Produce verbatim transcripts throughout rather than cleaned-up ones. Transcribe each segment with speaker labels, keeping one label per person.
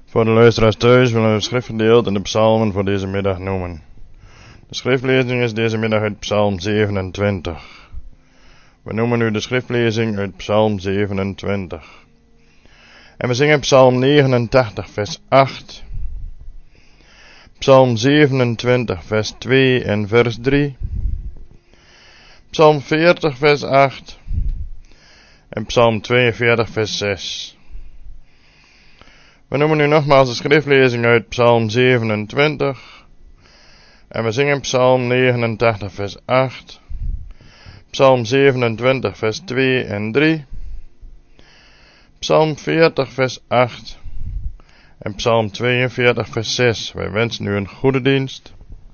Speaker 1: Voor de luisteraars thuis willen we het schriftgedeelte in de psalmen voor deze middag noemen. De schriftlezing is deze middag uit Psalm zevenentwintig. We noemen nu de schriftlezing uit Psalm zevenentwintig. En we zingen Psalm negenentachtig vers acht, Psalm zevenentwintig vers twee en vers drie, Psalm veertig vers acht en Psalm tweeënveertig vers zes. We noemen nu nogmaals de schriftlezing uit Psalm zevenentwintig. En we zingen Psalm negenentachtig vers acht, Psalm zevenentwintig vers twee en drie, Psalm veertig vers acht en Psalm tweeënveertig vers zes. Wij wensen u een goede dienst.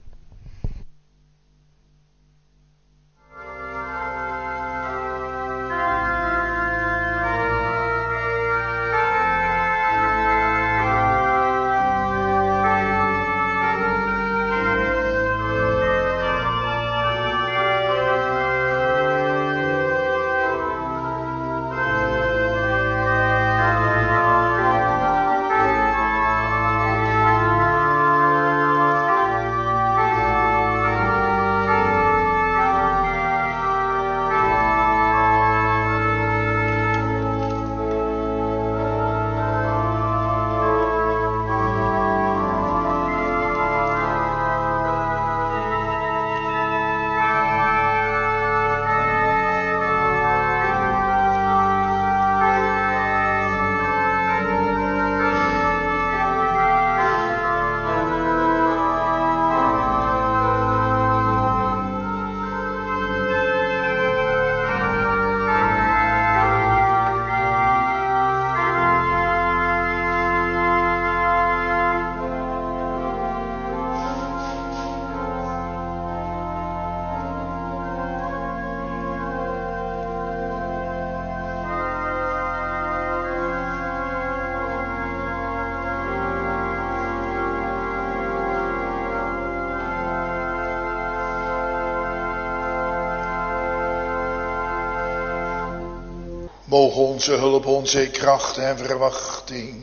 Speaker 2: Mogen onze hulp, onze kracht en verwachting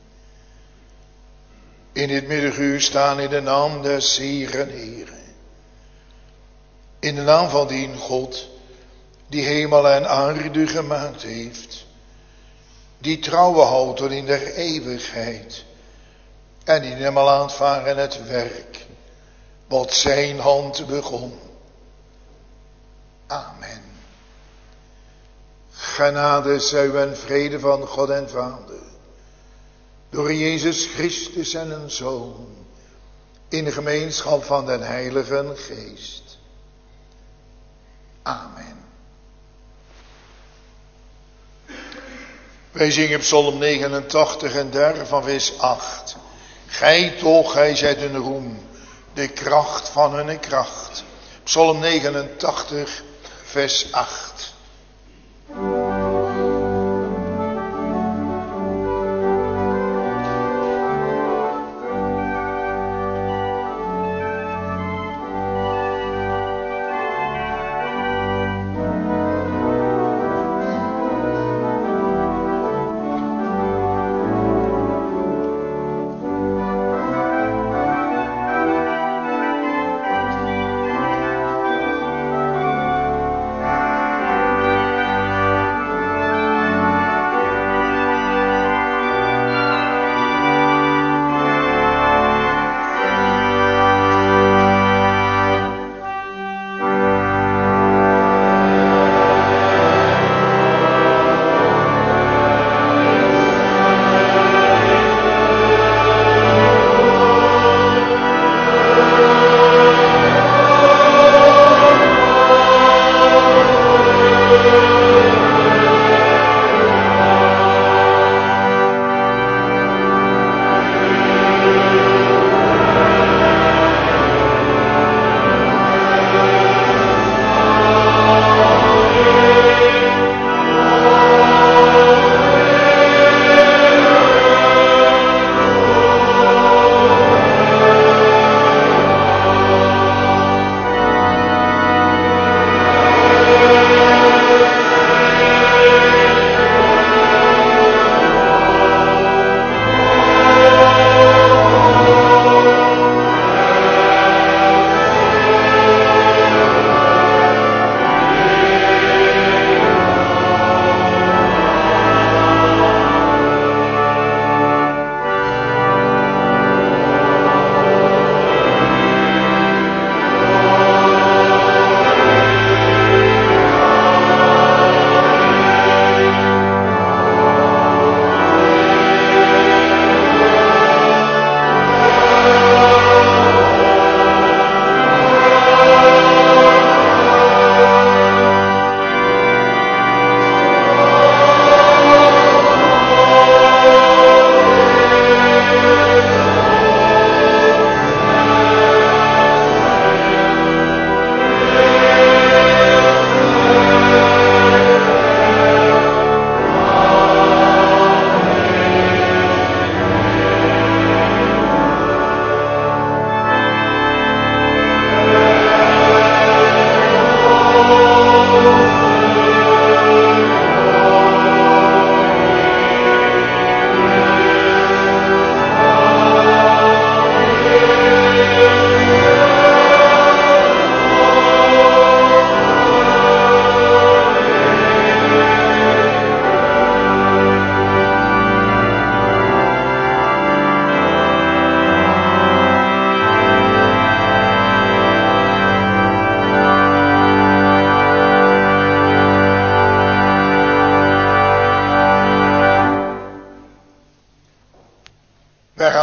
Speaker 2: in dit middaguur staan in de naam des Heeren Heren. In de naam van die God die hemel en aarde gemaakt heeft. Die trouwe houdt tot in der eeuwigheid. En die hem al aanvaren het werk wat zijn hand begon. Amen. Genade zij u en vrede van God en Vader, door Jezus Christus en een Zoon, in de gemeenschap van den Heiligen Geest. Amen. Wij zingen Psalm negenentachtig en daarvan vers acht. Gij toch, gij zijt een roem, de kracht van hun kracht. Psalm negenentachtig vers acht.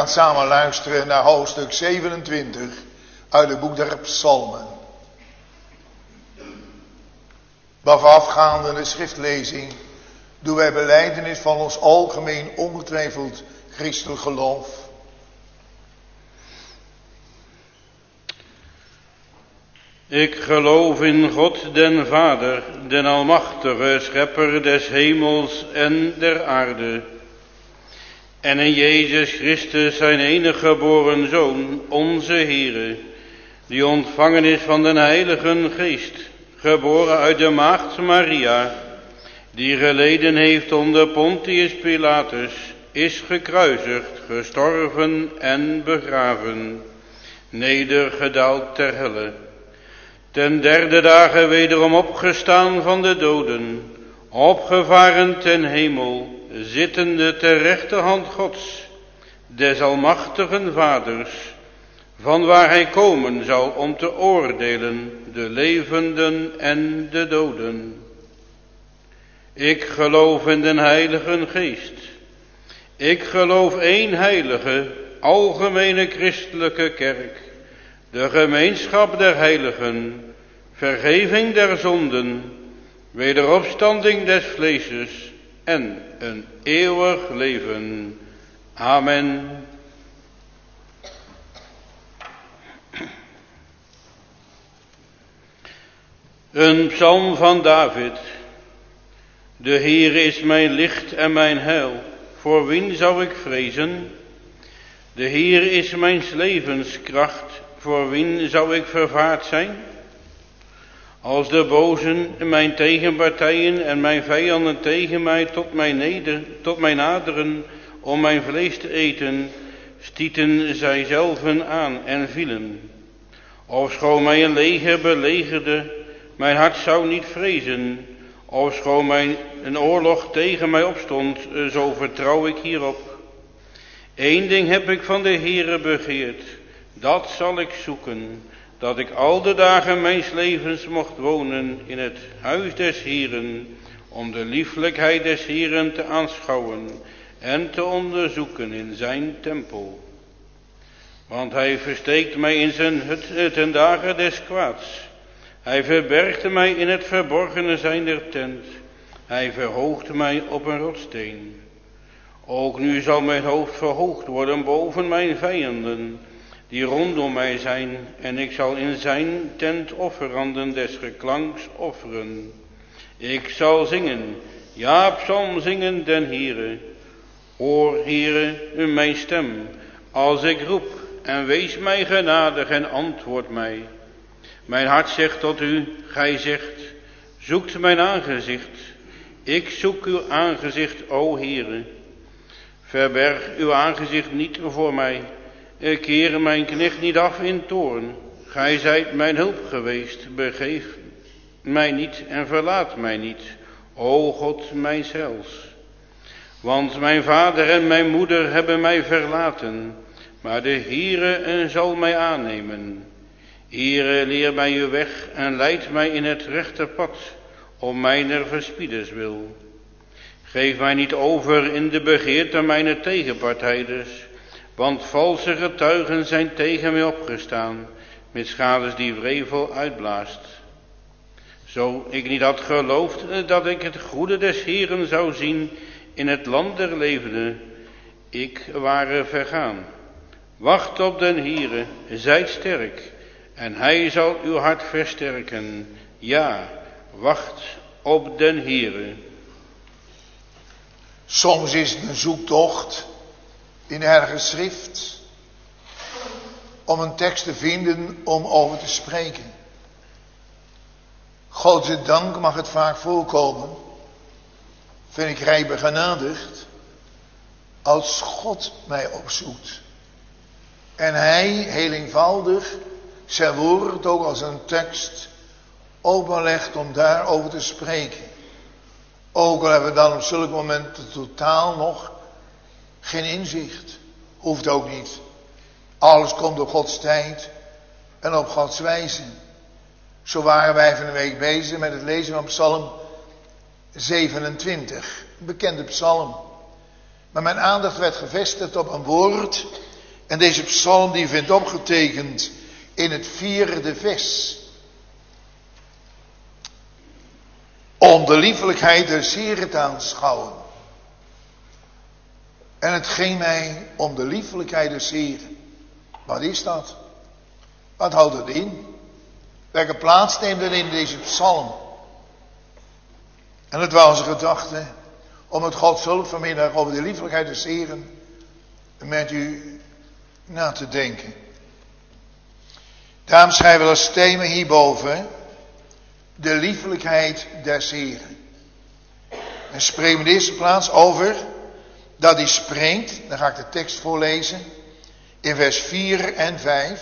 Speaker 2: gaan samen luisteren naar hoofdstuk zevenentwintig uit het boek der Psalmen. Maar voorafgaande de schriftlezing doen wij belijdenis van ons algemeen ongetwijfeld christelijk geloof.
Speaker 3: Ik geloof in God den Vader, den Almachtige, Schepper des hemels en der aarde. En in Jezus Christus, zijn enige geboren Zoon, onze Heere, die ontvangen is van den Heiligen Geest, geboren uit de maagd Maria, die geleden heeft onder Pontius Pilatus, is gekruisigd, gestorven en begraven, nedergedaald ter helle. Ten derde dagen wederom opgestaan van de doden, opgevaren ten hemel, zittende ter rechterhand Gods, des almachtigen Vaders, van waar hij komen zal om te oordelen de levenden en de doden. Ik geloof in den Heiligen Geest. Ik geloof één heilige, algemene christelijke kerk, de gemeenschap der heiligen, vergeving der zonden, wederopstanding des vleeses en een eeuwig leven. Amen. Een psalm van David. De Heer is mijn licht en mijn heil, voor wien zou ik vrezen? De Heer is mijn levenskracht, voor wien zou ik vervaard zijn? Als de bozen, mijn tegenpartijen en mijn vijanden tegen mij tot mij, neder, tot mij naderen om mijn vlees te eten, stieten zij zelven aan en vielen. Ofschoon mij een leger belegerde, mijn hart zou niet vrezen. Ofschoon mij een oorlog tegen mij opstond, zo vertrouw ik hierop. Eén ding heb ik van de Heere begeerd, dat zal ik zoeken, dat ik al de dagen mijns levens mocht wonen in het huis des Heeren, om de lieflijkheid des Heeren te aanschouwen en te onderzoeken in zijn tempel. Want hij versteekt mij in zijn hut ten dagen des kwaads. Hij verbergt mij in het verborgene zijner tent. Hij verhoogt mij op een rotsteen. Ook nu zal mijn hoofd verhoogd worden boven mijn vijanden, die rondom mij zijn, en ik zal in zijn tent offeranden des geklanks offeren. Ik zal zingen, ja, psalm zingen den Heere. Hoor, Heere, mijn stem, als ik roep, en wees mij genadig en antwoord mij. Mijn hart zegt tot u, gij zegt, zoekt mijn aangezicht. Ik zoek uw aangezicht, o Heere. Verberg uw aangezicht niet voor mij. Keer mijn knecht niet af in toorn. Gij zijt mijn hulp geweest. Begeef mij niet en verlaat mij niet, o God mijn heils. Want mijn vader en mijn moeder hebben mij verlaten, maar de Heere zal mij aannemen. Heere, leer mij uw weg en leid mij in het rechte pad, om mijner verspieders wil. Geef mij niet over in de begeerte mijner tegenpartijders, want valse getuigen zijn tegen mij opgestaan, met schades die wrevel uitblaast. Zo ik niet had geloofd dat ik het goede des Heeren zou zien in het land der levenden, ik ware vergaan. Wacht op den Heere, zijt sterk, en hij zal uw hart versterken. Ja, wacht op den Heere.
Speaker 2: Soms is het een zoektocht in de Heilige Schrift om een tekst te vinden om over te spreken. Godzijdank mag het vaak voorkomen, vind ik rijk begenadigd, als God mij opzoekt. En hij, heel eenvoudig, zijn woord ook als een tekst openlegt om daarover te spreken. Ook al hebben we dan op zulke momenten totaal nog geen inzicht. Hoeft ook niet. Alles komt op Gods tijd en op Gods wijze. Zo waren wij van de week bezig met het lezen van Psalm zevenentwintig. Een bekende psalm. Maar mijn aandacht werd gevestigd op een woord En deze psalm die vindt opgetekend in het vierde vers. Om de liefelijkheid des Heren te aanschouwen. En het ging mij om de liefelijkheid des Heren. Wat is dat? Wat houdt het in? Welke plaats neemt het in deze psalm? En het was onze gedachte om het Gods hulp vanmiddag over de liefelijkheid des Heren met u na te denken. Daarom schrijven we als thema hierboven de liefelijkheid des Heren. En spreken we in de eerste plaats over dat hij spreekt, dan ga ik de tekst voorlezen, in vers vier en vijf.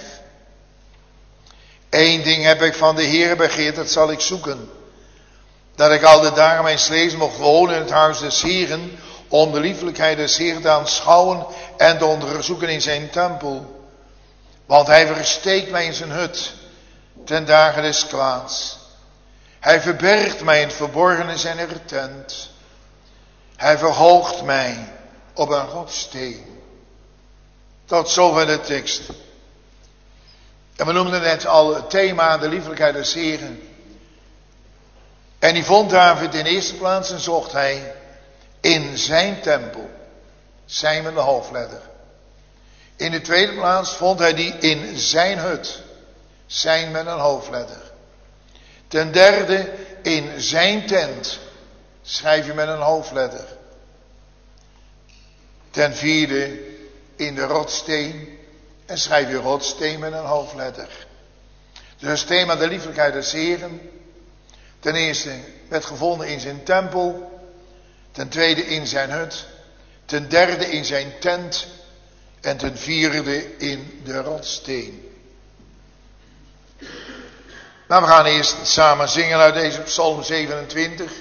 Speaker 2: Eén ding heb ik van de Heere begeerd, dat zal ik zoeken. Dat ik al de dagen mijn levens mocht wonen in het huis des Heeren, om de liefelijkheid des Heeren te aanschouwen en te onderzoeken in zijn tempel. Want hij versteekt mij in zijn hut, ten dagen des kwaads. Hij verbergt mij in het verborgene zijner tent. Hij verhoogt mij op een rotsteen. Tot zover de tekst. En we noemden net al het thema de liefelijkheid des Heren. En die vond David in eerste plaats en zocht hij in zijn tempel. Zijn met de hoofdletter. In de tweede plaats vond hij die in zijn hut. Zijn met een hoofdletter. Ten derde in zijn tent. Schrijf je met een hoofdletter. Ten vierde in de rotsteen. En schrijf je rotsteen met een hoofdletter. Dus het thema de liefelijkheid des Heren. Ten eerste werd gevonden in zijn tempel. Ten tweede in zijn hut. Ten derde in zijn tent. En ten vierde in de rotsteen. Nou, we gaan eerst samen zingen uit deze Psalm zevenentwintig.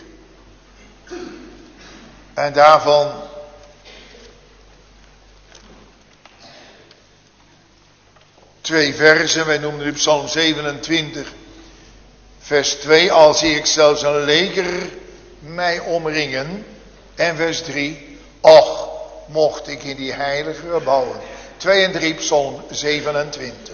Speaker 2: En daarvan twee versen. Wij noemen nu Psalm zevenentwintig, vers twee. Al zie ik zelfs een leger mij omringen. En vers drie. Och, mocht ik in die heilige gebouwen. twee en drie, Psalm zevenentwintig.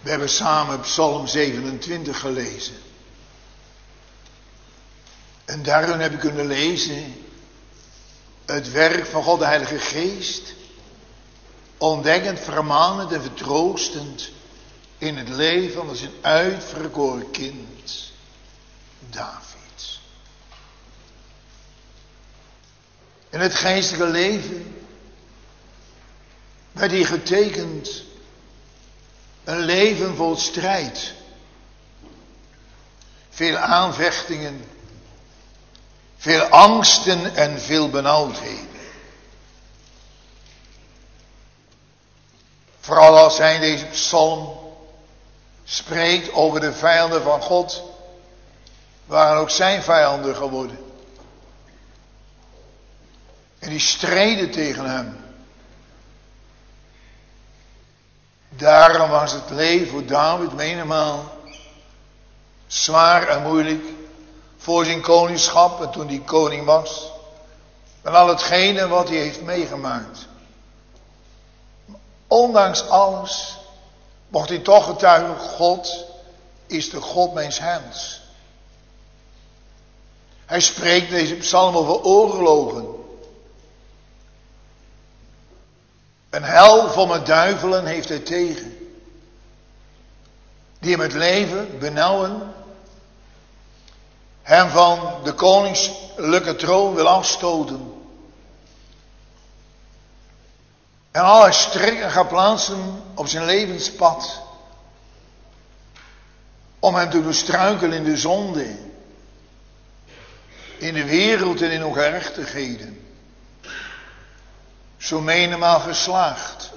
Speaker 2: We hebben samen Psalm zevenentwintig gelezen. En daarin heb ik kunnen lezen het werk van God de Heilige Geest, ontdekkend, vermanend en vertroostend in het leven van zijn uitverkoren kind, David. In het geestelijke leven werd hier getekend een leven vol strijd, veel aanvechtingen, veel angsten en veel benauwdheden. Vooral als hij in deze psalm spreekt over de vijanden van God, waren ook zijn vijanden geworden. En die streden tegen hem. Daarom was het leven voor David menigmaal zwaar en moeilijk voor zijn koningschap en toen hij koning was. En al hetgene wat hij heeft meegemaakt. Ondanks alles mocht hij toch getuigen, God is de God mijns heils. Hij spreekt deze psalm over oorlogen. Een hel vol met duivelen heeft hij tegen. Die hem het leven benauwen. Hem van de koninklijke troon wil afstoten. En allerlei strikken gaat plaatsen op zijn levenspad. Om hem te doen struikelen in de zonde. In de wereld en in ongerechtigheden. Zo menigmaal geslaagd.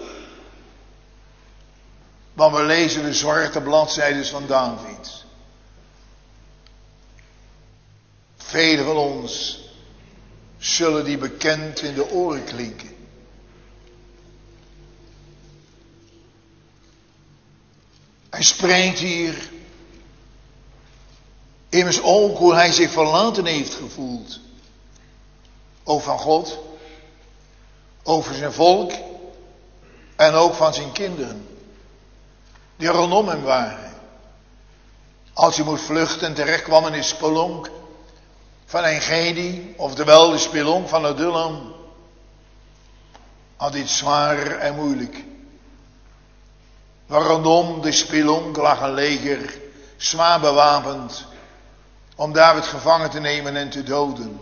Speaker 2: Want we lezen de zwarte bladzijden van David. Velen van ons zullen die bekend in de oren klinken. Hij spreekt hier immers ook hoe hij zich verlaten heeft gevoeld. Ook van God, over zijn volk en ook van zijn kinderen. Die rondom hem waren. Als hij moest vluchten en terecht kwam in de spelonk van Engedi, oftewel de spelonk van Adullam, had dit zwaar en moeilijk. Maar rondom de spelonk lag een leger, zwaar bewapend, om David gevangen te nemen en te doden.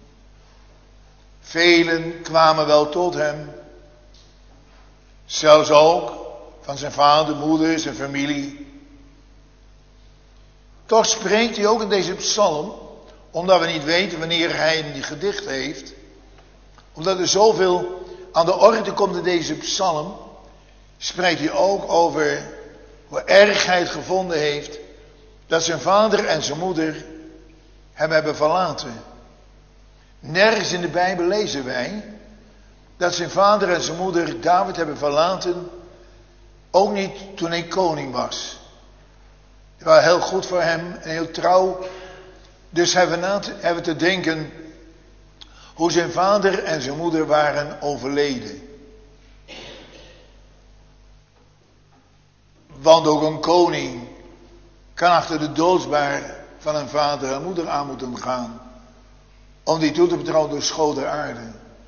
Speaker 2: Velen kwamen wel tot hem, zelfs ook van zijn vader, moeder, zijn familie. Toch spreekt hij ook in deze psalm, omdat we niet weten wanneer hij die gedicht heeft, omdat er zoveel aan de orde komt in deze psalm, spreekt hij ook over hoe erg hij het gevonden heeft dat zijn vader en zijn moeder hem hebben verlaten. Nergens in de Bijbel lezen wij dat zijn vader en zijn moeder David hebben verlaten, ook niet toen hij koning was. Het was heel goed voor hem en heel trouw. Dus hebben we, na te, hebben we te denken hoe zijn vader en zijn moeder waren overleden. Want ook een koning kan achter de doodsbaar van een vader en moeder aan moeten gaan. Om die toe te betrouwen door school der aarde.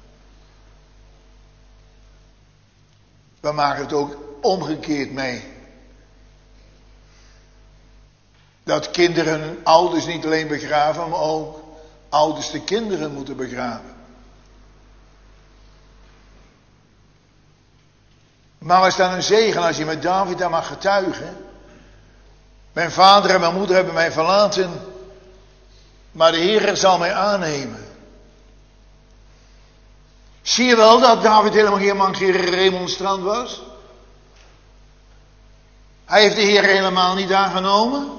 Speaker 2: We maken het ook omgekeerd mee. Dat kinderen hun ouders niet alleen begraven, maar ook ouders de kinderen moeten begraven. Maar was dan een zegen als je met David daar mag getuigen. Mijn vader en mijn moeder hebben mij verlaten, maar de Heer zal mij aannemen. Zie je wel dat David helemaal geen mankere remonstrant was? Hij heeft de Heer helemaal niet aangenomen.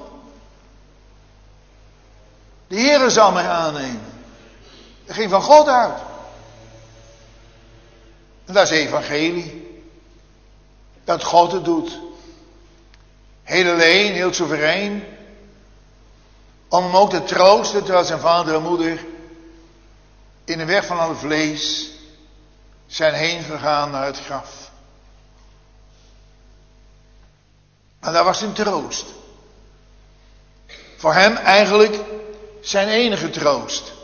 Speaker 2: De Heer zal mij aannemen. Dat ging van God uit. En dat is evangelie. Dat God het doet. Heel alleen, heel soeverein. Om hem ook te troosten terwijl zijn vader en moeder in de weg van alle vlees zijn heen gegaan naar het graf. Maar dat was een troost. Voor hem eigenlijk zijn enige troost.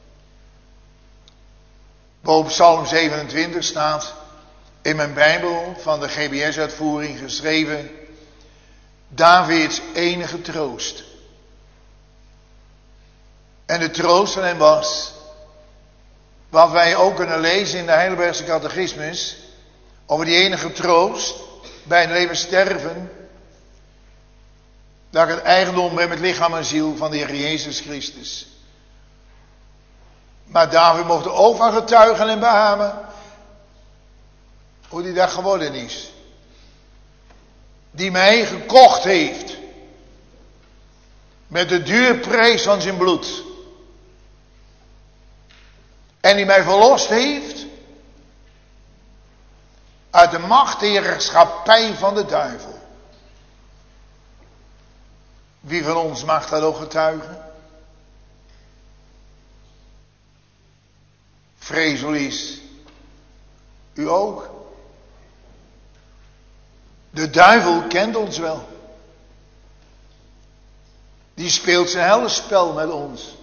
Speaker 2: Boven Psalm zevenentwintig staat in mijn Bijbel van de G B S-uitvoering geschreven: Davids enige troost. En de troost van hem was, wat wij ook kunnen lezen in de Heidelbergse Catechismus, over die enige troost bij een leven sterven, dat ik het eigendom ben met lichaam en ziel van de Heer Jezus Christus. Maar David mocht er ook van getuigen en beamen hoe die dat geworden is. Die mij gekocht heeft met de duurprijs van zijn bloed. En die mij verlost heeft uit de macht de heerschappij van de duivel. Wie van ons mag dat ook getuigen? Vreesvelies, u ook. De duivel kent ons wel. Die speelt zijn heldenspel met ons.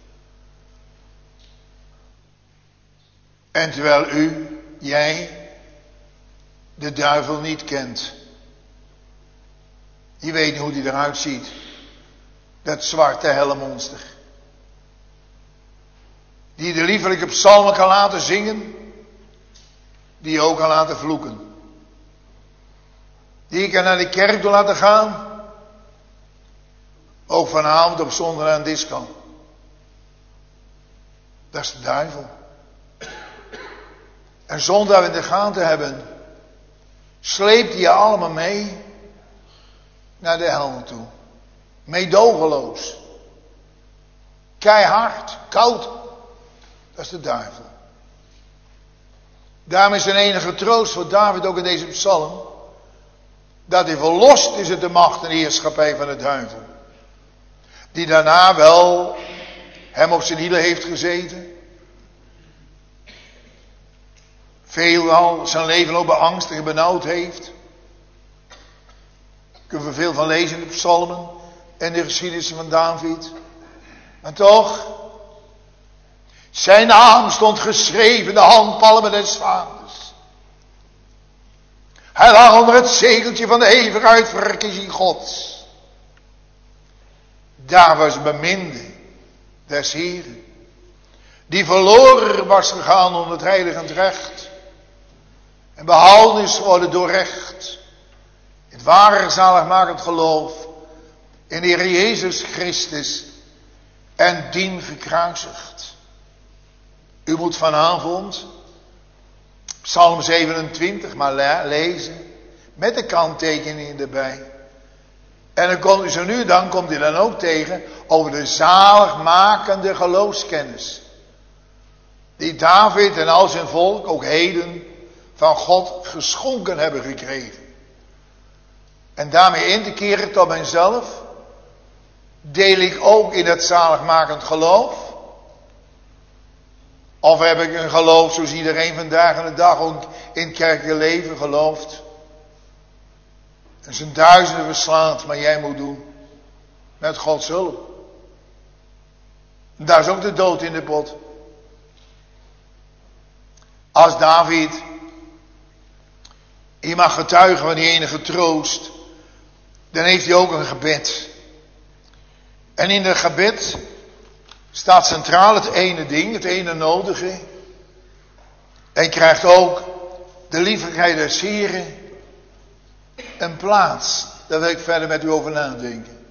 Speaker 2: En terwijl u, jij, de duivel niet kent. Je weet niet hoe die eruit ziet. Dat zwarte hellemonster. Die de liefelijke psalmen kan laten zingen. Die je ook kan laten vloeken. Die je kan naar de kerk door laten gaan. Ook vanavond op zondag aan disco. Dat is de duivel. En zonder dat we in de gaten hebben, sleept hij je allemaal mee naar de hel toe. Meedogenloos. Keihard, koud. Dat is de duivel. Daarom is een enige troost voor David ook in deze psalm, dat hij verlost is uit de macht en heerschappij van de duivel. Die daarna wel hem op zijn hielen heeft gezeten. Veelal zijn leven ook beangstigd en benauwd heeft. Daar kunnen we veel van lezen in de psalmen en de geschiedenissen van David. Maar toch, zijn naam stond geschreven in de handpalmen des vaders. Hij lag onder het zegeltje van de eeuwige uitverkiezing Gods. Daar was beminde des Heren, die verloren was gegaan onder het heiligend recht en behouden is geworden door recht, het ware zaligmakend geloof in de Heer Jezus Christus en dien gekruisigd. U moet vanavond Psalm zevenentwintig maar lezen met de kanttekeningen erbij. En dan komt u zo nu dan komt u dan ook tegen over de zaligmakende geloofskennis. Die David en al zijn volk ook heden van God geschonken hebben gekregen. En daarmee in te keren tot mijzelf, deel ik ook in het zaligmakend geloof? Of heb ik een geloof zoals iedereen vandaag aan de dag ook in het kerkelijk leven gelooft? En zijn duizenden verslaat, maar jij moet doen. Met Gods hulp. Daar is ook de dood in de pot. Als David, je mag getuigen van die enige troost, dan heeft hij ook een gebed. En in dat gebed staat centraal het ene ding, het ene nodige. Hij krijgt ook de liefelijkheid des Heren een plaats. Daar wil ik verder met u over nadenken.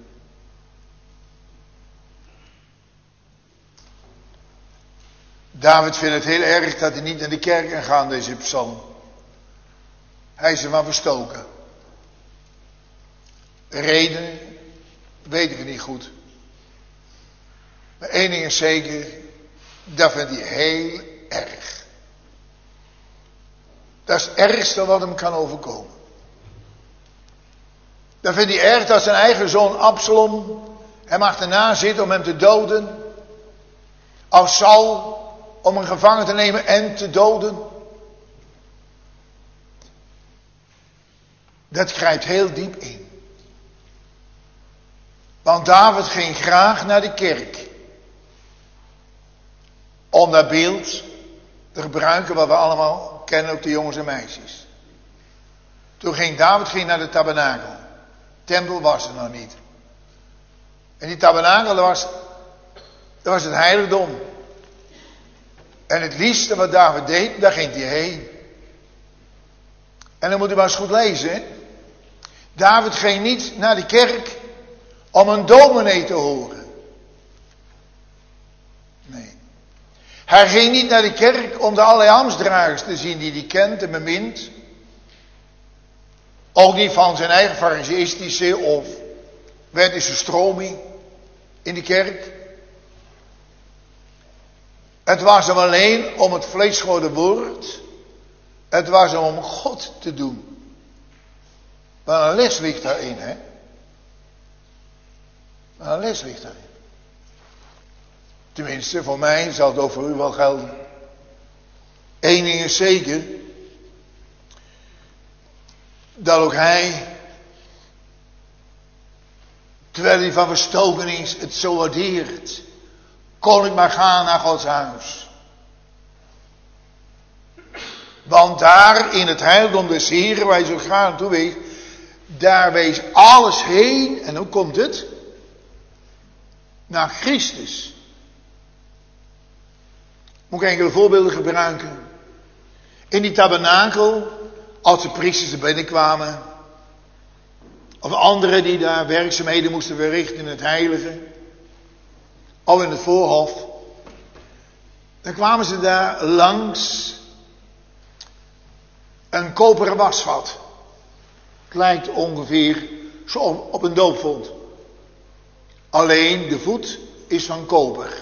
Speaker 2: David vindt het heel erg dat hij niet naar de kerk kan gaan, deze psalm. Hij is er maar verstoken. Redenen weten we niet goed. Maar één ding is zeker, dat vindt hij heel erg. Dat is het ergste wat hem kan overkomen. Dat vindt hij erg dat zijn eigen zoon Absalom hem achterna zit om hem te doden. Of Saul om hem gevangen te nemen en te doden. Dat grijpt heel diep in. Want David ging graag naar de kerk. Om dat beeld te gebruiken wat we allemaal kennen, ook de jongens en meisjes. Toen ging David ging naar de tabernakel. Tempel was er nog niet. En die tabernakel, dat was, dat was het heiligdom. En het liefste wat David deed, daar ging hij heen. En dan moet u maar eens goed lezen. Hè? David ging niet naar de kerk om een dominee te horen. Nee. Hij ging niet naar de kerk om de allerlei ambtsdragers te zien die hij kent en bemint. Ook niet van zijn eigen fariseïstische of wettische stroming in de kerk. Het was hem alleen om het vlees geworden woord. Het was hem om God te doen. Maar een les ligt daarin, hè. Maar een les ligt daarin. Tenminste, voor mij zal het ook voor u wel gelden. Eén ding is zeker. Dat ook hij, terwijl hij van verstoken is, het zo waardeert. Kon ik maar gaan naar Gods huis. Want daar in het heiligdom des Heren, waar je zo graag naartoe wees, daar wees alles heen. En hoe komt het? Naar Christus. Moet ik enkele voorbeelden gebruiken. In die tabernakel, als de priesters er binnenkwamen, of anderen die daar werkzaamheden moesten verrichten in het heilige, of in het voorhof, dan kwamen ze daar langs een koperen wasvat. Het lijkt ongeveer zo op een doopvont. Alleen de voet is van koper.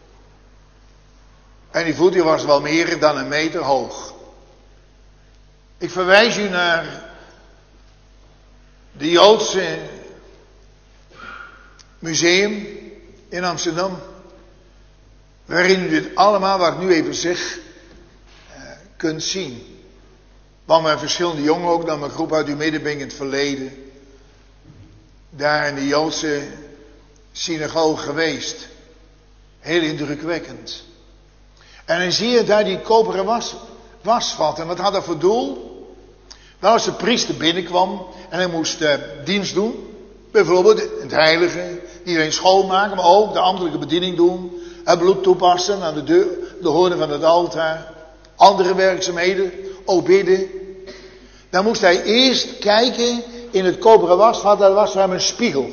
Speaker 2: En die voet die was wel meer dan een meter hoog. Ik verwijs u naar de Joodse museum in Amsterdam. Waarin u dit allemaal, wat ik nu even zeg, uh, kunt zien. Want mijn verschillende jongen ook, dan mijn groep uit uw midden ben ik in het verleden. Daar in de Joodse synagoge geweest. Heel indrukwekkend. En dan zie je daar die koperen was, wasvat. En wat had dat voor doel? Nou, als de priester binnenkwam en hij moest uh, dienst doen. Bijvoorbeeld het heilige, iedereen schoonmaken, maar ook de ambtelijke bediening doen. Het bloed toepassen aan de, deur, de hoornen van het altaar. Andere werkzaamheden, ook bidden. Dan moest hij eerst kijken in het koperen wasvat, dat was voor hem een spiegel.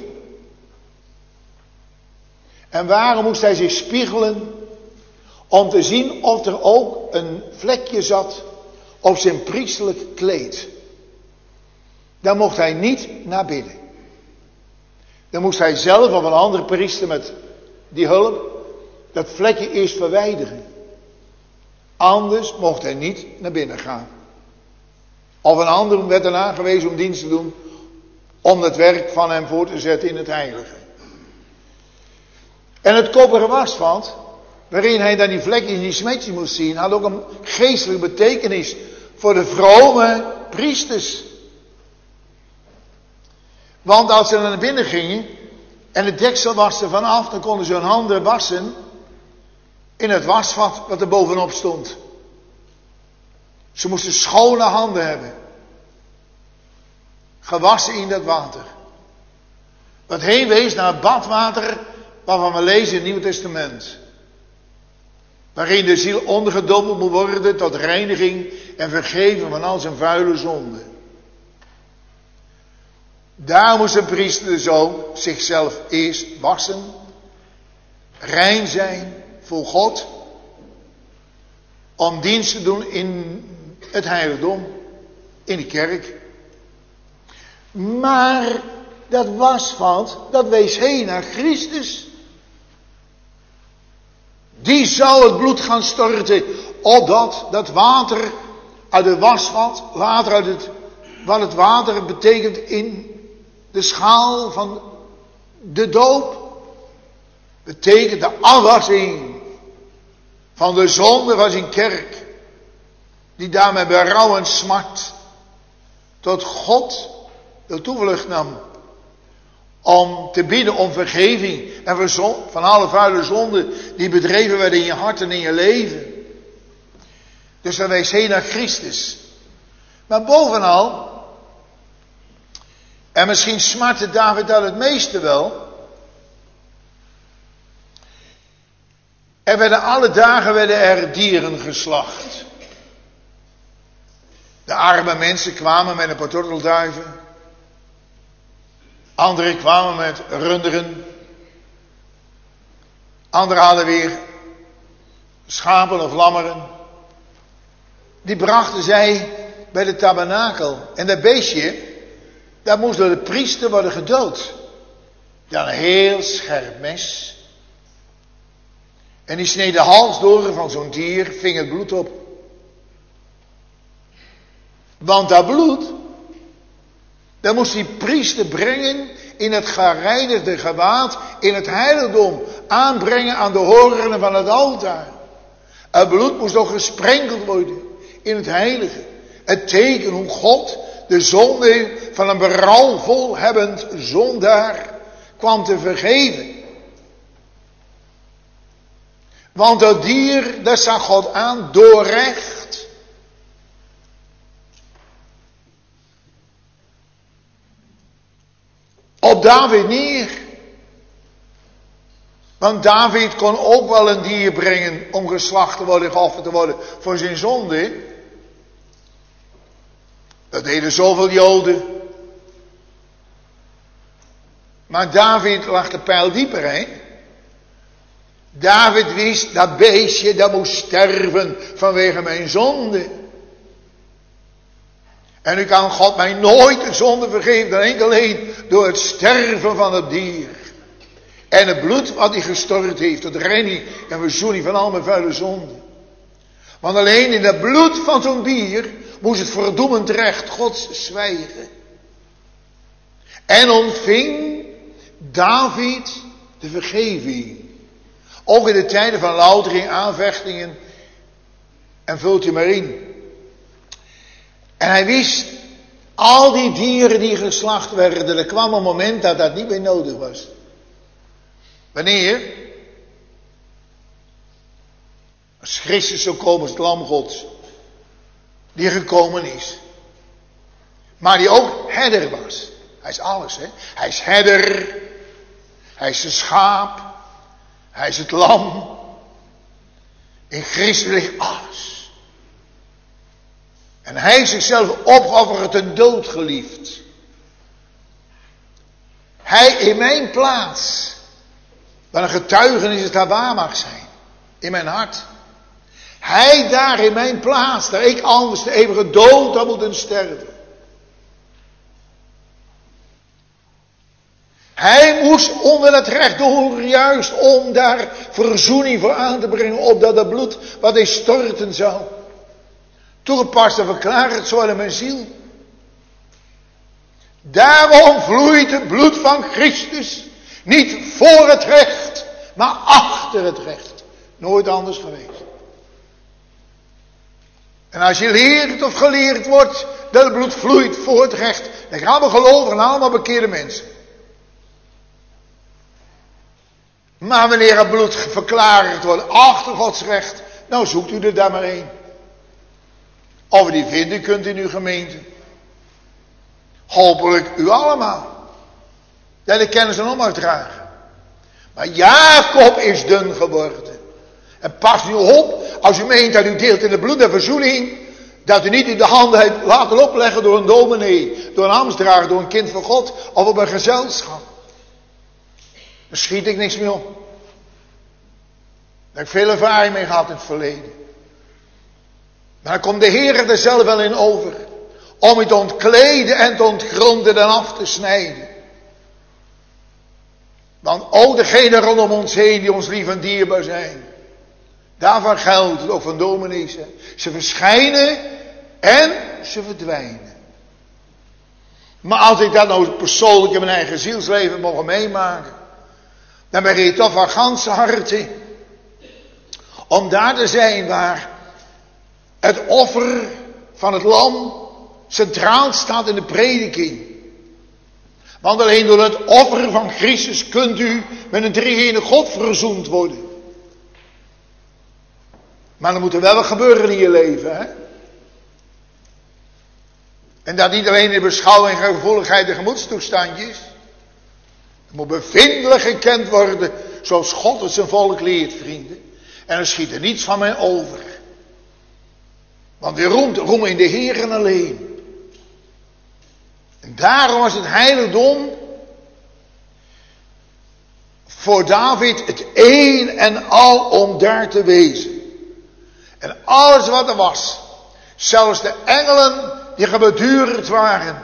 Speaker 2: En waarom moest hij zich spiegelen? Om te zien of er ook een vlekje zat op zijn priesterlijk kleed. Dan mocht hij niet naar binnen. Dan moest hij zelf of een andere priester met die hulp dat vlekje eerst verwijderen. Anders mocht hij niet naar binnen gaan. Of een ander werd erna aangewezen om dienst te doen, om het werk van hem voor te zetten in het heilige. En het koperen wasvat, waarin hij dan die vlekjes en die smetjes moest zien, had ook een geestelijke betekenis voor de vrome priesters. Want als ze naar binnen gingen en het deksel was er vanaf, dan konden ze hun handen wassen in het wasvat wat er bovenop stond. Ze moesten schone handen hebben. Gewassen in dat water. Wat heen wees naar het badwater waarvan we lezen in het Nieuwe Testament. Waarin de ziel ondergedompeld moet worden tot reiniging en vergeven van al zijn vuile zonden. Daar moest een priester zo zichzelf eerst wassen. Rein zijn voor God. Om dienst te doen in het heiligdom. In de kerk. Maar dat wasvat, dat wees heen naar Christus. Die zou het bloed gaan storten, opdat dat water uit het wasvat, water uit het, wat het water betekent in de schaal van de doop, betekent de afwassing van de zonde van zijn kerk, die daarmee berouw en smart tot God de toevlucht nam, om te bidden om vergeving en verzon, van alle vuile zonden die bedreven werden in je hart en in je leven. Dus dan wijst heen naar Christus. Maar bovenal, en misschien smartte David dat het meeste wel, er werden alle dagen werden er dieren geslacht. De arme mensen kwamen met een paar tortelduiven. Anderen kwamen met runderen. Anderen hadden weer schapen of lammeren. Die brachten zij bij de tabernakel. En dat beestje, dat moest door de priester worden gedood. Dan een heel scherp mes. En die sneed de hals door van zo'n dier, ving het bloed op. Want dat bloed, dat moest die priester brengen in het gereinigde gewaad, in het heiligdom, aanbrengen aan de horenen van het altaar. Het bloed moest nog gesprenkeld worden in het heilige. Het teken hoe God de zonde van een berouwvol hebbend zondaar kwam te vergeven. Want dat dier, dat zag God aan, doorrecht. Op David neer. Want David kon ook wel een dier brengen om geslacht te worden, geofferd te worden voor zijn zonde. Dat deden zoveel Joden. Maar David lag de pijl dieper heen. David wist, dat beestje dat moest sterven vanwege mijn zonde. En nu kan God mij nooit een zonde vergeven, dan enkel alleen door het sterven van het dier. En het bloed wat hij gestort heeft, tot reiniging en verzoening van al mijn vuile zonden. Want alleen in het bloed van zo'n dier moest het verdoemend recht Gods zwijgen. En ontving David de vergeving. Ook in de tijden van loutering, aanvechtingen. En vult je maar in. En hij wist, al die dieren die geslacht werden, er kwam een moment dat dat niet meer nodig was. Wanneer? Als Christus zou komen als het lam Gods. Die gekomen is. Maar die ook herder was. Hij is alles, hè. Hij is herder. Hij is de schaap. Hij is het lam. In Christus ligt alles. En hij heeft zichzelf opgeofferd en dood geliefd. Hij in mijn plaats. Wat een getuigenis het daar waar mag zijn. In mijn hart. Hij daar in mijn plaats. Daar ik anders de eeuwige dood had moeten sterven. Hij moest onder het recht door, juist om daar verzoening voor aan te brengen, opdat het bloed wat hij storten zou, toegepast en verklaard zou in mijn ziel. Daarom vloeit het bloed van Christus niet voor het recht, maar achter het recht. Nooit anders geweest. En als je leert of geleerd wordt dat het bloed vloeit voor het recht, dan gaan we geloven en allemaal bekeerde mensen. Maar wanneer het bloed verklaard wordt achter Gods recht, nou zoekt u er daar maar een. Of u die vinden kunt in uw gemeente. Hopelijk u allemaal. Dat de kennis en omhoog dragen. Maar Jacob is dun geworden. En pas nu op, als u meent dat u deelt in het bloed der verzoening, dat u niet in de handen hebt laten opleggen door een dominee, door een ambtsdrager, door een kind van God, of op een gezelschap. Daar schiet ik niks meer op. Daar heb ik veel ervaring mee gehad in het verleden. Maar dan komt de Heer er zelf wel in over. Om het te ontkleden en te ontgronden en af te snijden. Want ook degenen rondom ons heen die ons lief en dierbaar zijn. Daarvan geldt het ook van dominees. Ze verschijnen en ze verdwijnen. Maar als ik dat nou persoonlijk in mijn eigen zielsleven mogen meemaken, dan ben je toch van ganse harte om daar te zijn waar het offer van het lam centraal staat in de prediking. Want alleen door het offer van Christus kunt u met een drie-enige God verzoend worden. Maar er moet er wel wat gebeuren in je leven, hè? En dat niet alleen in beschouwing en gevoeligheid en gemoedstoestandjes. Het moet bevindelijk gekend worden zoals God het zijn volk leert, vrienden. En er schiet er niets van mij over. Want we roemen in de Heeren alleen. En daarom was het heiligdom voor David het een en al om daar te wezen. En alles wat er was, zelfs de engelen die gebeduurd waren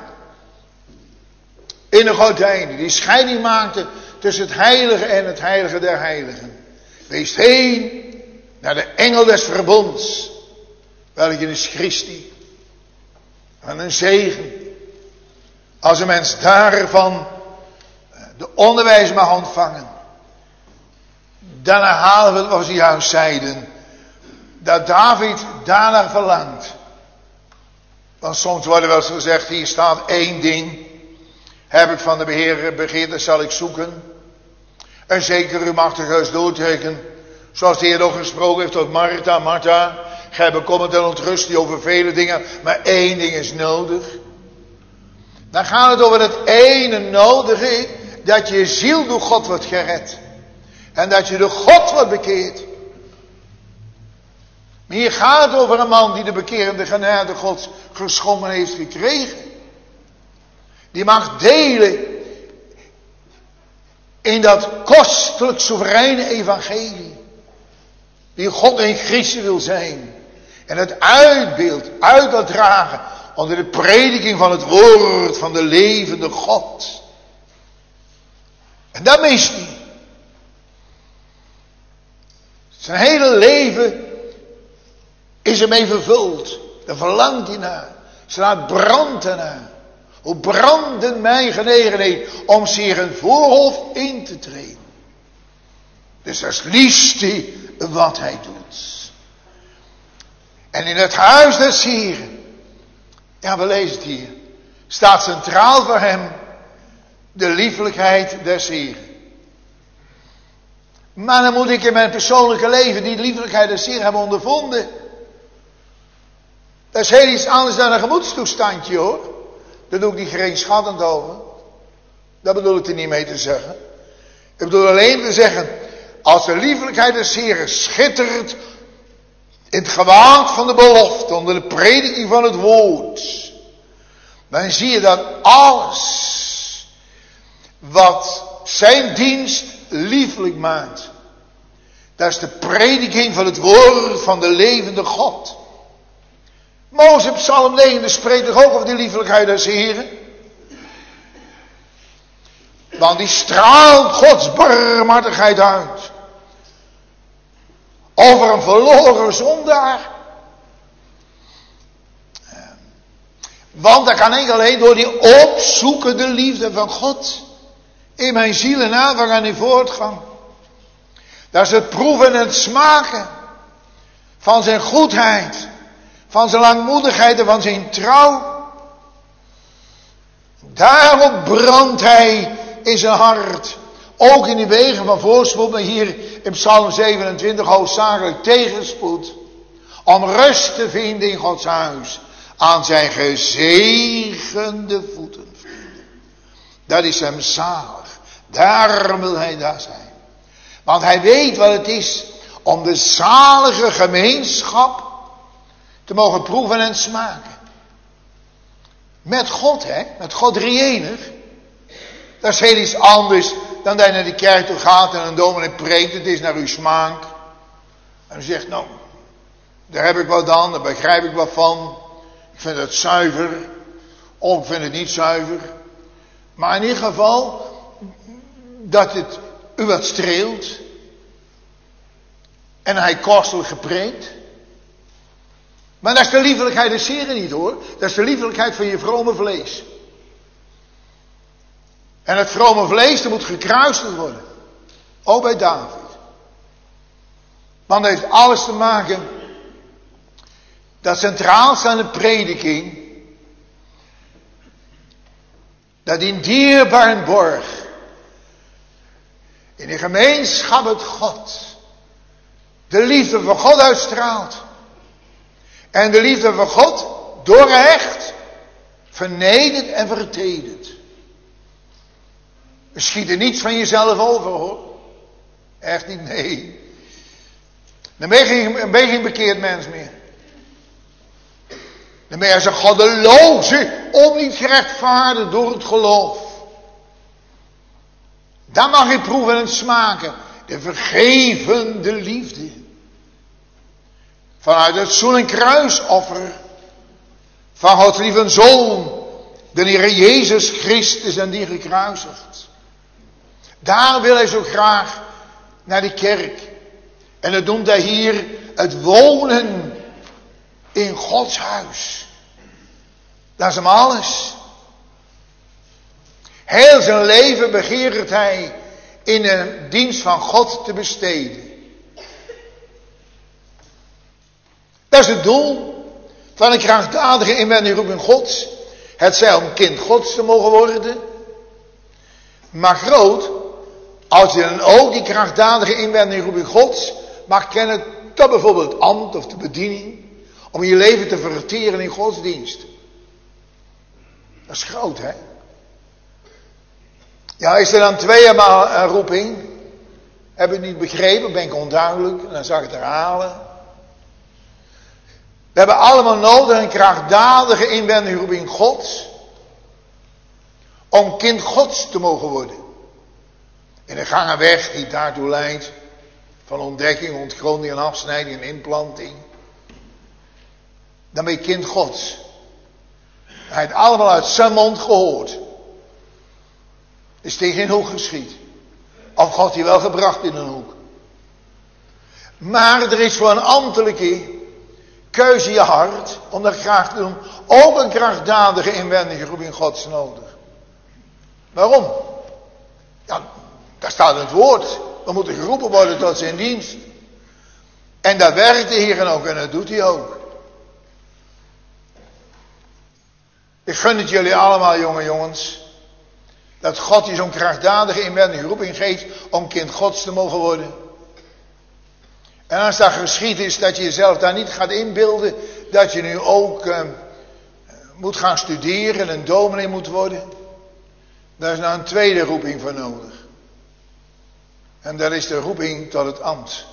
Speaker 2: in de gordijnen, die scheiding maakten tussen het heilige en het heilige der heiligen. Wees heen naar de engel des verbonds, welke is Christi. En een zegen. Als een mens daarvan de onderwijs mag ontvangen. Dan herhalen we wat we juist zeiden. Dat David daarna verlangt. Want soms wordt er wel eens gezegd, hier staat één ding. Heb ik van de Beheer begeerd, dat zal ik zoeken. En zeker u mag de geest doortrekken. Zoals de Heer ook gesproken heeft tot Martha, Martha. Gij bekommert en ontrust die over vele dingen. Maar één ding is nodig. Dan gaat het over het ene nodige. Dat je ziel door God wordt gered. En dat je door God wordt bekeerd. Maar hier gaat het over een man die de bekerende genade Gods geschonken heeft gekregen. Die mag delen in dat kostelijk soevereine evangelie. Die God in Christus wil zijn. En het uitbeeld, uit wil dragen onder de prediking van het woord van de levende God. En dat mist hij. Zijn hele leven is ermee vervuld. Daar verlangt hij naar. Ze laat brand ernaar. Hoe brandend mijn genegenheid om zich een voorhof in te treden. Dus dat is liefst hij wat hij doet. En in het huis des Heren, ja we lezen het hier, staat centraal voor hem de liefelijkheid des Heren. Maar dan moet ik in mijn persoonlijke leven die liefelijkheid des Heren hebben ondervonden. Dat is heel iets anders dan een gemoedstoestandje hoor. Daar doe ik niet geringschatend over. Dat bedoel ik er niet mee te zeggen. Ik bedoel alleen te zeggen, als de liefelijkheid des Heren schittert in het gewaad van de belofte, onder de prediking van het woord, dan zie je dat alles wat zijn dienst liefelijk maakt, dat is de prediking van het woord van de levende God. Mozes Psalm negen spreekt toch ook over die liefelijkheid des Heren? Want die straalt Gods barmhartigheid uit. Over een verloren zondaar. Want dat kan ik alleen door die opzoekende liefde van God. In mijn ziel en aanvang en in voortgang. Dat is het proeven en het smaken. Van zijn goedheid. Van zijn langmoedigheid en van zijn trouw. Daarop brandt hij in zijn hart. Ook in die wegen van voorspoed, maar hier in Psalm zevenentwintig hoofdzakelijk tegenspoed. Om rust te vinden in Gods huis. Aan zijn gezegende voeten, vrienden. Dat is hem zalig. Daarom wil hij daar zijn. Want hij weet wat het is om de zalige gemeenschap te mogen proeven en smaken. Met God, hè? Met God drie-enig. Dat is heel iets anders dan dat je naar de kerk toe gaat en een dominee preekt. Het is naar uw smaak. En u zegt, nou, daar heb ik wat aan, daar begrijp ik wat van. Ik vind het zuiver. Of ik vind het niet zuiver. Maar in ieder geval, dat het u wat streelt. En hij kostelijk gepreekt. Maar dat is de liefelijkheid des Heren niet hoor. Dat is de liefelijkheid van je vrome vlees. En het vrome vlees, dat moet gekruisigd worden. Ook bij David. Want dat heeft alles te maken. Dat centraal staande prediking. dat in dierbare borg, in de gemeenschap met God, de liefde van God uitstraalt. En de liefde van God doorhecht, vernedert en vertedert. Schiet er niets van jezelf over, hoor. Echt niet, nee. Dan ben je geen, ben je geen bekeerd mens meer. Dan ben je als een goddeloze, onniet gerechtvaardigd door het geloof. Dan mag je proeven en smaken. De vergevende liefde. Vanuit het zoen- en kruisoffer van Gods lieve Zoon, de Heer Jezus Christus en die gekruisigd. Daar wil hij zo graag naar de kerk. En dat noemt hij hier het wonen in Gods huis. Dat is hem alles. Heel zijn leven begeert hij in de dienst van God te besteden. Dat is het doel van een krachtdadige inwendige roeping Gods. Het zij om kind Gods te mogen worden. Maar groot, als je dan ook die krachtdadige inwendige roeping Gods mag kennen tot bijvoorbeeld ambt of de bediening. Om je leven te verteren in godsdienst. Dat is groot, hè? Ja, is er dan tweemaal een roeping? Heb ik het niet begrepen? Ben ik onduidelijk? Dan zal ik het herhalen. We hebben allemaal nodig een krachtdadige inwendige roeping Gods. Om kind Gods te mogen worden. In een gangen weg die daartoe leidt. Van ontdekking, ontgronding en afsnijding en inplanting. Dan ben je kind Gods. Hij heeft allemaal uit zijn mond gehoord. Is tegen een hoek geschied. Of God die wel gebracht in een hoek. Maar er is voor een ambtelijke keuze in je hart, om dat graag te doen, ook een krachtdadige inwendige roeping Gods nodig. Waarom? Ja, daar staat in het woord. We moeten geroepen worden tot zijn dienst. En dat werkt de Heer ook en dat doet hij ook. Ik gun het jullie allemaal, jonge jongens. Dat God je zo'n krachtdadige inwendige roeping geeft om kind Gods te mogen worden. En als dat geschied is, dat je jezelf daar niet gaat inbeelden, dat je nu ook uh, moet gaan studeren en dominee moet worden. Daar is nou een tweede roeping voor nodig. En dat is de roeping tot het ambt.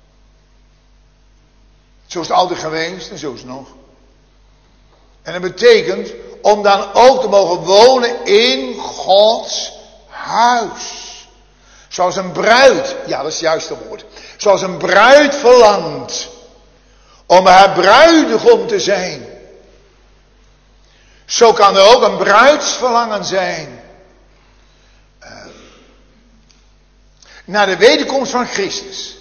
Speaker 2: Zo is het altijd geweest en zo is het nog. En dat betekent om dan ook te mogen wonen in Gods huis. Zoals een bruid, ja dat is het juiste woord. Zoals een bruid verlangt om haar bruidegom te zijn. Zo kan er ook een bruidsverlangen zijn. Uh, naar de wederkomst van Christus.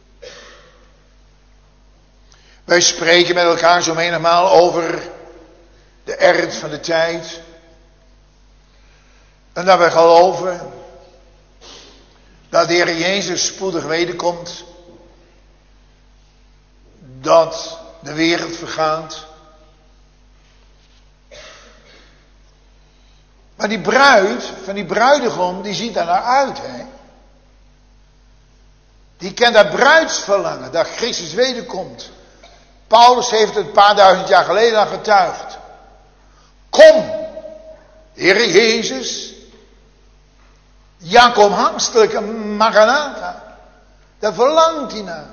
Speaker 2: Wij spreken met elkaar zo menigmaal over de ernst van de tijd. En dat wij geloven dat de Heer Jezus spoedig wederkomt. Dat de wereld vergaat. Maar die bruid, van die bruidegom, die ziet daar naar uit, hè. Die kent dat bruidsverlangen, dat Christus wederkomt. Paulus heeft het een paar duizend jaar geleden al getuigd. Kom, Heer Jezus. Ja, kom haastelijk, Maranatha. Daar verlangt hij naar.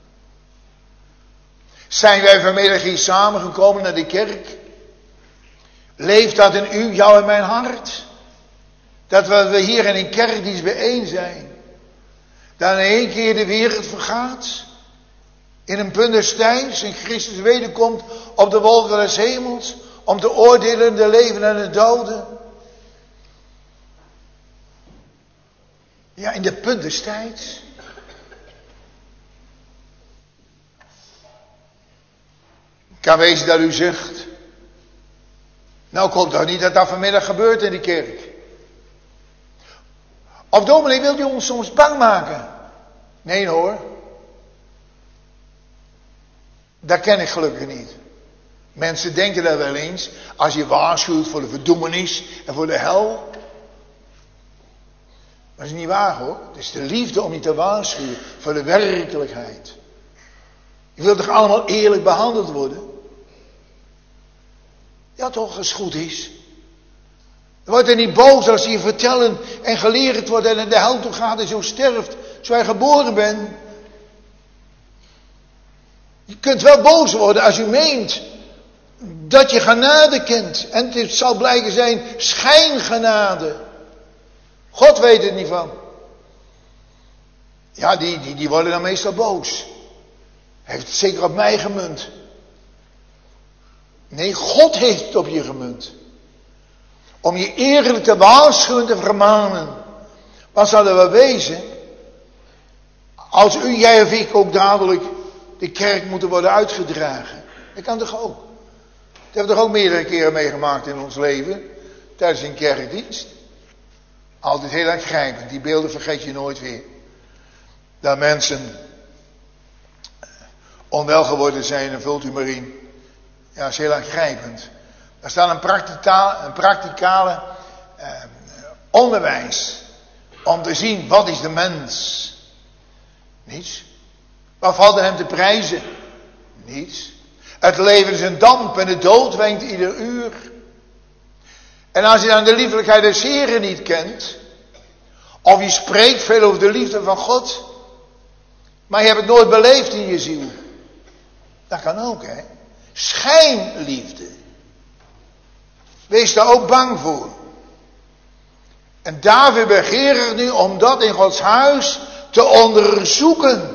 Speaker 2: Zijn wij vanmiddag hier samengekomen naar de kerk? Leeft dat in u, jou en mijn hart? Dat we hier in een kerkdienst bijeen zijn. Dat in één keer de wereld vergaat. In een punt des tijds en Christus wederkomt op de wolken des hemels. Om te oordelen de leven en de doden. Ja, in de punt des tijds. Kan wezen dat u zegt. Nou komt toch niet dat dat vanmiddag gebeurt in de kerk. Of dominee, wilt u ons soms bang maken? Nee hoor. Dat ken ik gelukkig niet. Mensen denken dat wel eens, als je waarschuwt voor de verdoemenis en voor de hel. Dat is niet waar hoor. Het is de liefde om je te waarschuwen voor de werkelijkheid. Je wilt toch allemaal eerlijk behandeld worden? Ja toch, als het goed is. Word er niet boos als je vertellen en geleerd wordt en in de hel toe gaat en zo sterft, zoals hij geboren bent. Je kunt wel boos worden als u meent dat je genade kent. En het zal blijken zijn schijngenade. God weet het niet van. Ja, die, die, die worden dan meestal boos. Hij heeft het zeker op mij gemunt. Nee, God heeft het op je gemunt. Om je eerlijk te waarschuwen, te vermanen. Wat zou er wel wezen als u, jij of ik ook dadelijk de kerk moeten worden uitgedragen? Dat kan toch ook? Dat hebben we toch ook meerdere keren meegemaakt in ons leven. Tijdens een kerkdienst. Altijd heel aangrijpend. Die beelden vergeet je nooit weer. Dat mensen onwel geworden zijn, en vult u maar in. Ja, dat is heel aangrijpend. Daar staat een practicale, een practicale eh, onderwijs. Om te zien, wat is de mens? Niets. Wat valt er hem te prijzen? Niets. Het leven is een damp en de dood wenkt ieder uur. En als je dan de liefelijkheid des Heren niet kent, of je spreekt veel over de liefde van God, maar je hebt het nooit beleefd in je ziel. Dat kan ook, hè. Schijnliefde. Wees daar ook bang voor. En David begeert nu om dat in Gods huis te onderzoeken.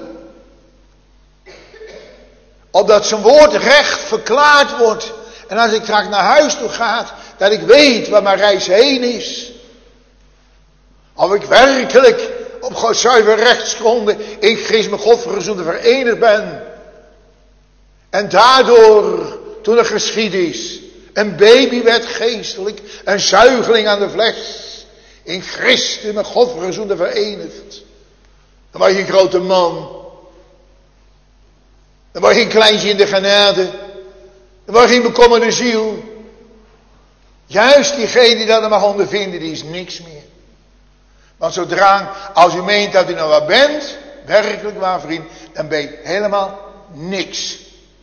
Speaker 2: Opdat zijn woord recht verklaard wordt. En als ik straks naar huis toe ga, dat ik weet waar mijn reis heen is. Of ik werkelijk op Gods zuiver rechtsgronden in Christus met God verzoend verenigd ben. En daardoor, toen het geschied is, een baby werd geestelijk, een zuigeling aan de fles, in Christus met God verzoend verenigd. Dan was je een grote man. Dan was je een kleintje in de genade. Dan was je een bekommerde ziel. Juist diegene die dat mag ondervinden, die is niks meer. Want zodra, als u meent dat u nou wat bent, werkelijk waar vriend, dan ben je helemaal niks.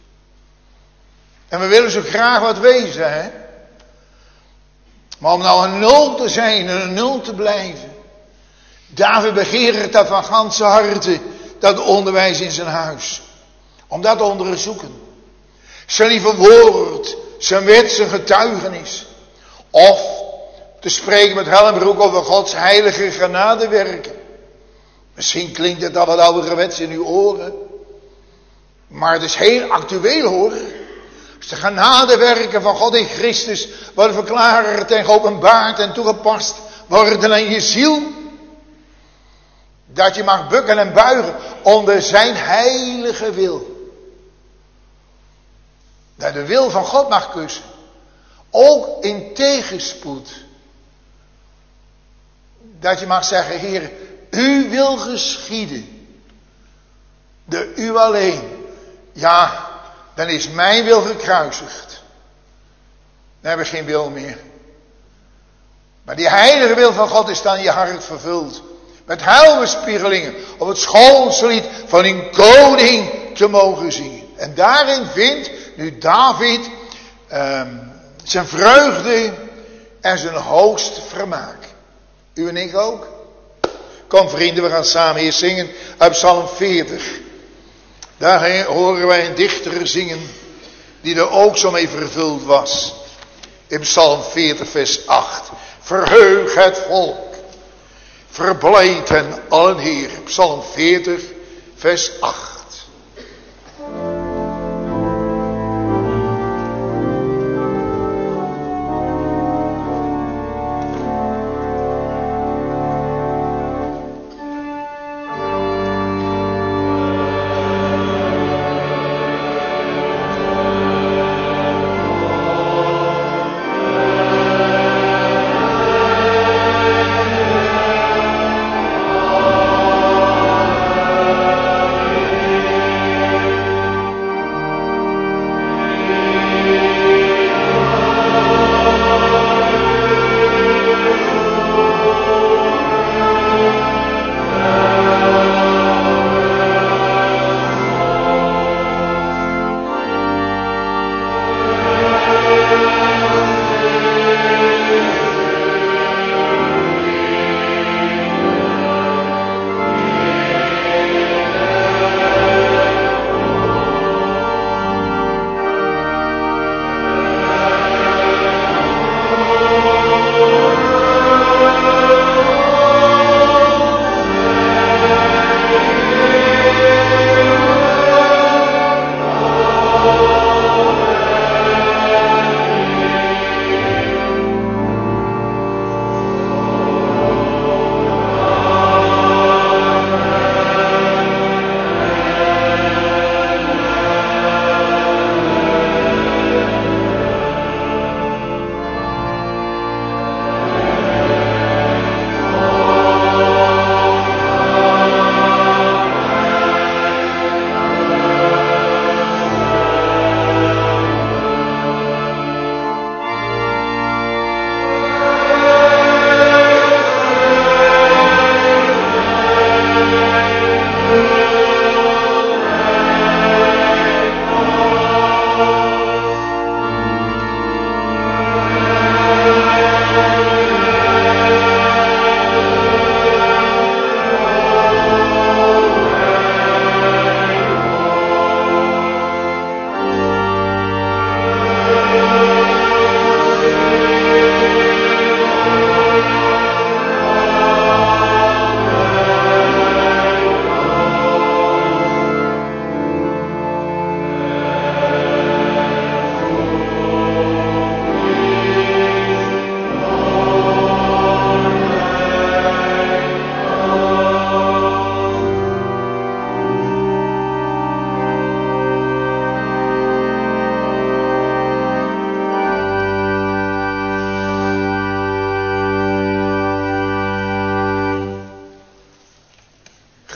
Speaker 2: En we willen zo graag wat wezen, hè. Maar om nou een nul te zijn en een nul te blijven. David begeert dat van ganse harte, dat onderwijs in zijn huis. Om dat te onderzoeken. Zijn lieve woord, zijn wet, zijn getuigenis. Of te spreken met Helmbroek over Gods heilige genadewerken. Misschien klinkt het al wat ouderwets in uw oren. Maar het is heel actueel hoor. Als de genadewerken van God in Christus worden verklaard en geopenbaard en toegepast worden aan je ziel. Dat je mag bukken en buigen onder zijn heilige wil. Dat je de wil van God mag kussen. Ook in tegenspoed. Dat je mag zeggen, Heer, u wil geschieden. De u alleen. Ja, dan is mijn wil gekruisigd. Dan heb ik geen wil meer. Maar die heilige wil van God is dan in je hart vervuld. Met huilbespiegelingen op het schoonste lied van een koning te mogen zingen. En daarin vindt nu David um, zijn vreugde en zijn hoogst vermaak. U en ik ook? Kom vrienden, we gaan samen hier zingen uit Psalm veertig. Daar horen wij een dichter zingen die er ook zo mee vervuld was. In Psalm veertig vers acht. Verheug het volk. Verblijd hen allen Heer. Psalm veertig vers acht.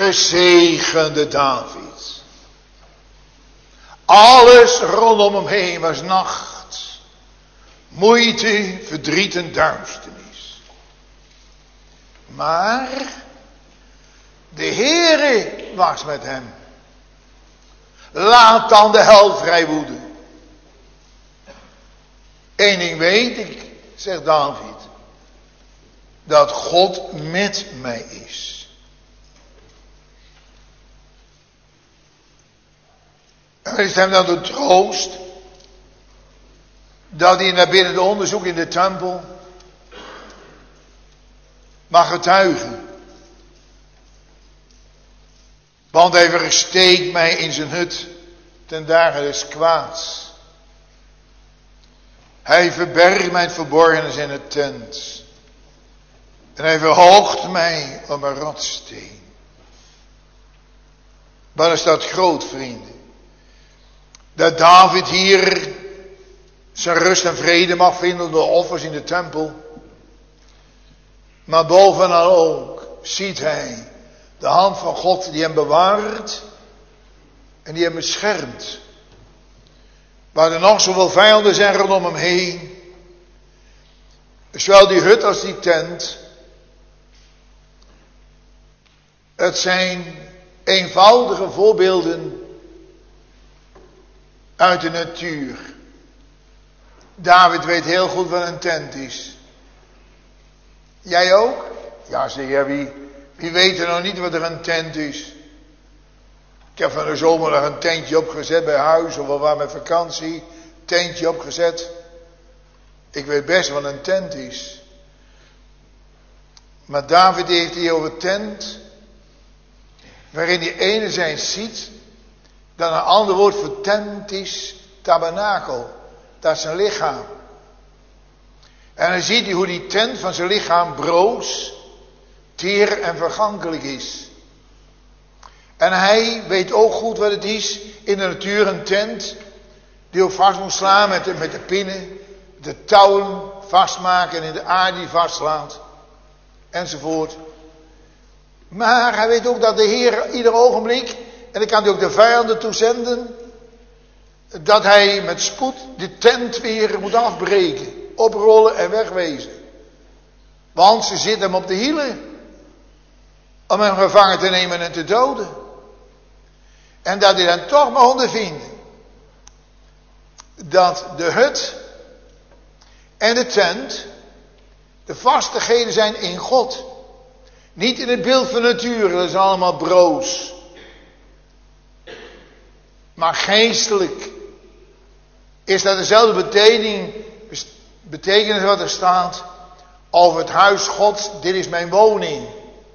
Speaker 2: gezegende David. Alles rondom hem heen was nacht, moeite, verdriet en duisternis. Maar de Heere was met hem. Laat dan de hel vrij woeden. Eén ding weet ik, zegt David, dat God met mij is. En is hem dan de troost dat hij naar binnen de onderzoek in de tempel mag getuigen. Want hij versteekt mij in zijn hut ten dagen des kwaads. Hij verbergt mijn verborgenis in het tent. En hij verhoogt mij op een rotsteen. Wat is dat groot, vrienden? Dat David hier zijn rust en vrede mag vinden door offers in de tempel. Maar bovenal ook ziet hij de hand van God die hem bewaart en die hem beschermt. Waar er nog zoveel vijanden zijn rondom hem heen. Zowel die hut als die tent. Het zijn eenvoudige voorbeelden uit de natuur. David weet heel goed wat een tent is. Jij ook? Ja, zeg je, wie, wie weet er nog niet wat er een tent is? Ik heb van de zomer nog een tentje opgezet bij huis, of we waren met vakantie. Tentje opgezet. Ik weet best wat een tent is. Maar David heeft hier over tent, waarin hij enerzijds ziet dat een ander woord voor tent is tabernakel. Dat is zijn lichaam. En dan ziet hij hoe die tent van zijn lichaam broos, teer en vergankelijk is. En hij weet ook goed wat het is in de natuur, een tent die ook vast moet slaan met de, met de pinnen, de touwen vastmaken en in de aarde die vastslaat, enzovoort. Maar hij weet ook dat de Heer ieder ogenblik, en dan kan hij ook de vijanden toezenden, dat hij met spoed de tent weer moet afbreken, oprollen en wegwezen. Want ze zitten hem op de hielen om hem gevangen te nemen en te doden. En dat hij dan toch mag ondervinden dat de hut en de tent de vastigheden zijn in God. Niet in het beeld van natuur, dat is allemaal broos. Maar geestelijk is dat dezelfde betekenis, betekenis wat er staat over het huis Gods. Dit is mijn woning.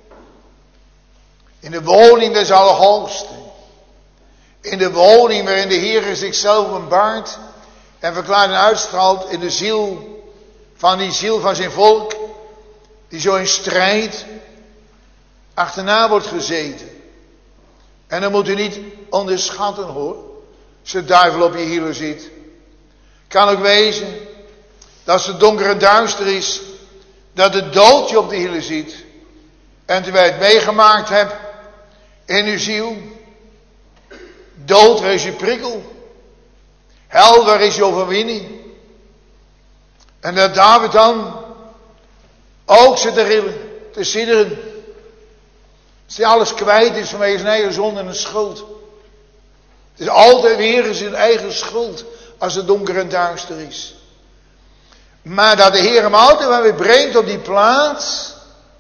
Speaker 2: In de woning des Allerhoogsten. In de woning waarin de Heer zichzelf openbaart en verklaart en uitstraalt in de ziel van die ziel van zijn volk, die zo in strijd achterna wordt gezeten. En dan moet u niet onderschatten hoor, als de duivel op je hielen zit. Kan ook wezen dat als het donker en duister is, dat de dood je op de hielen zit. En terwijl je het meegemaakt hebt in uw ziel, dood, waar is je prikkel? Hel, waar is je overwinning? En dat David dan ook zit te rillen, te sidderen. Als hij alles kwijt is vanwege zijn eigen zonde en schuld. Het is altijd weer zijn eigen schuld als het donker en duister is. Maar dat de Heer hem altijd wel weer brengt op die plaats,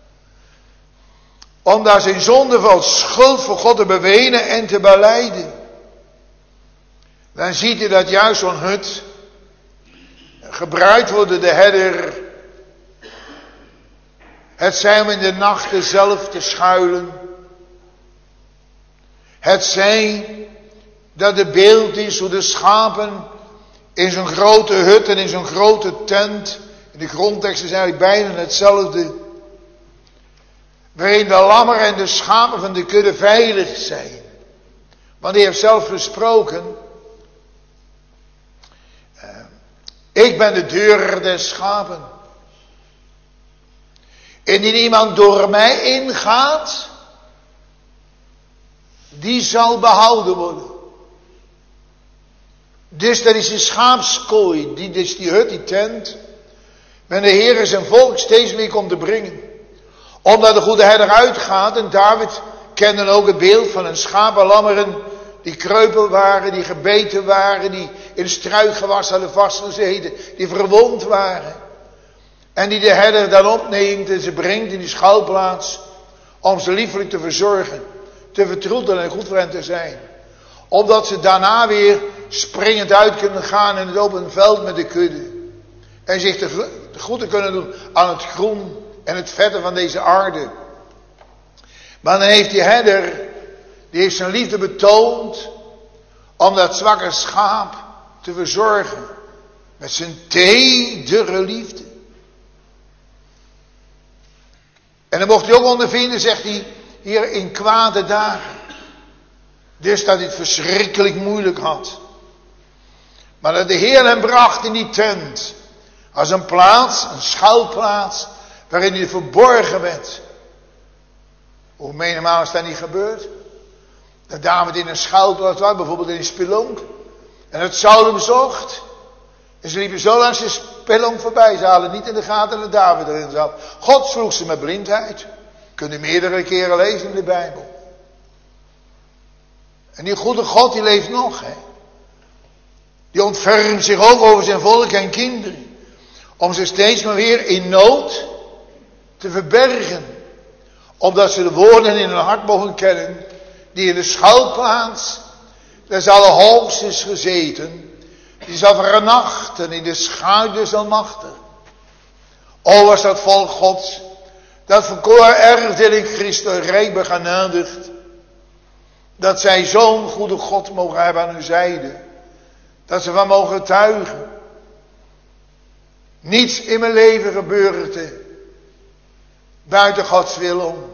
Speaker 2: om daar zijn zonde van schuld voor God te bewenen en te belijden. Dan ziet hij dat juist zo'n hut gebruikt wordt door de herder. Het zij om in de nachten zelf te schuilen. Het zij dat het beeld is hoe de schapen in zo'n grote hut en in zo'n grote tent, in de grondtekst is eigenlijk bijna hetzelfde, waarin de lammer en de schapen van de kudde veilig zijn. Want hij heeft zelf gesproken, ik ben de deur des schapen. Indien iemand door mij ingaat, die zal behouden worden. Dus dat is een schaapskooi, die, dus die hut, die tent, waar de Heer zijn volk steeds weer komt te brengen. Omdat de goede herder uitgaat, en David kende ook het beeld van een schaap en lammeren die kreupel waren, die gebeten waren, die in struikgewas hadden vastgezeten, die verwond waren. En die de herder dan opneemt en ze brengt in die schuilplaats om ze liefelijk te verzorgen, te vertroetelen en goed voor hen te zijn. Opdat ze daarna weer springend uit kunnen gaan in het open veld met de kudde. En zich te goed te kunnen doen aan het groen en het vette van deze aarde. Maar dan heeft die herder, die heeft zijn liefde betoond om dat zwakke schaap te verzorgen. Met zijn tedere liefde. En dan mocht hij ook ondervinden, zegt hij, hier in kwade dagen. Dus dat hij het verschrikkelijk moeilijk had. Maar dat de Heer hem bracht in die tent. Als een plaats, een schuilplaats, waarin hij verborgen werd. Hoe menigmaal is dat niet gebeurd? Dat David in een schuilplaats was, bijvoorbeeld in een spelonk. En dat Saul hem zocht. En ze liepen zo langs de spelonk voorbij. Ze hadden niet in de gaten dat David erin zat. God sloeg ze met blindheid. Kunt u meerdere keren lezen in de Bijbel. En die goede God, die leeft nog. Hè? Die ontfermt zich ook over zijn volk en kinderen. Om ze steeds maar weer in nood te verbergen. Opdat ze de woorden in hun hart mogen kennen. Die in de schuilplaats des Allerhoogsten is gezeten. Die zal vernachten in de schaduw des Almachtigen. O, was dat volk Gods. Dat verkoren erfdeel in Christus rijk begenadigd. Dat zij zo'n goede God mogen hebben aan hun zijde. Dat ze van mogen getuigen. Niets in mijn leven gebeurt er buiten Gods wil om.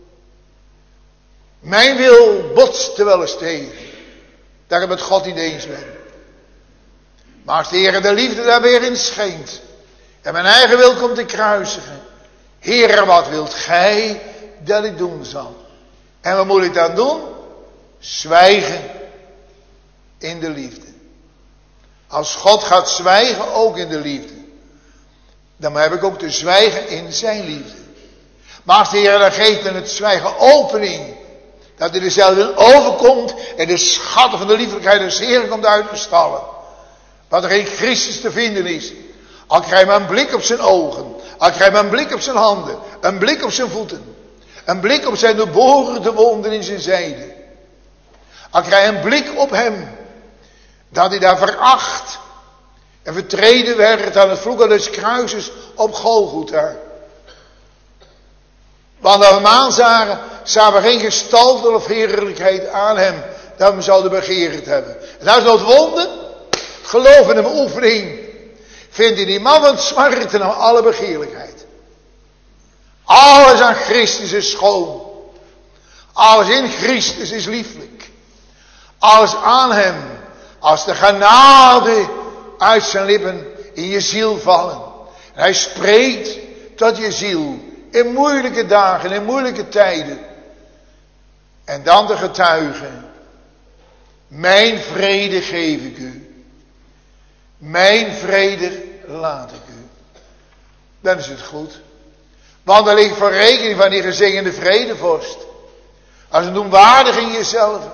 Speaker 2: Mijn wil botst er wel eens tegen. Dat ik met God niet eens ben. Maar als de Heer de liefde daar weer in schenkt. En mijn eigen wil komt te kruisigen. Heer, wat wilt gij dat ik doen zal? En wat moet ik dan doen? Zwijgen in de liefde. Als God gaat zwijgen, ook in de liefde. Dan heb ik ook te zwijgen in zijn liefde. Maar als de Heer dan geeft in het zwijgen opening. Dat hij er zelf in overkomt. En de schatten van de liefelijkheid des Heeren komt uit te stallen. Wat er in Christus te vinden is. Al krijg maar een blik op zijn ogen. Al krijg maar een blik op zijn handen. Een blik op zijn voeten. Een blik op zijn doorboorde wonden in zijn zijde. Al krijg een blik op hem. Dat hij daar veracht. En vertreden werd aan het vloeken des kruises op Golgotha. Want als we hem aanzagen, zagen we geen gestalte of heerlijkheid aan hem. Dat we hem zouden begeerd hebben. En dat is nog het wonder. Geloof in hem oefening. Vindt in die man van smarten nou alle begeerlijkheid. Alles aan Christus is schoon. Alles in Christus is lieflijk. Alles aan hem. Als de genade uit zijn lippen in je ziel vallen. En hij spreekt tot je ziel. In moeilijke dagen, in moeilijke tijden. En dan te getuigen. Mijn vrede geef ik u. Mijn vrede laat ik u. Dan is het goed. Want er ligt voor rekening van die gezegende vredevorst. Als een doenwaardig in jezelf.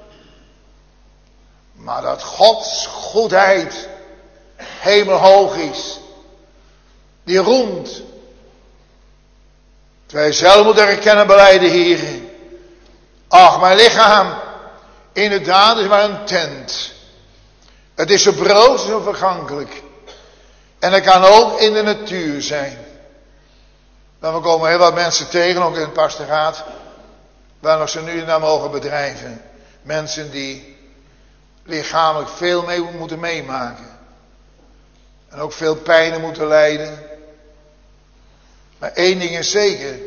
Speaker 2: Maar dat Gods goedheid hemelhoog is. Die roemt. Terwijl je zelf moet erkennen, belijden, heren. Ach, mijn lichaam, inderdaad is maar een tent. Het is zo broos en zo vergankelijk. En het kan ook in de natuur zijn. Maar we komen heel wat mensen tegen, ook in het pastoraat, waar nog ze nu en dan mogen bedrijven. Mensen die lichamelijk veel mee moeten meemaken. En ook veel pijnen moeten lijden. Maar één ding is zeker.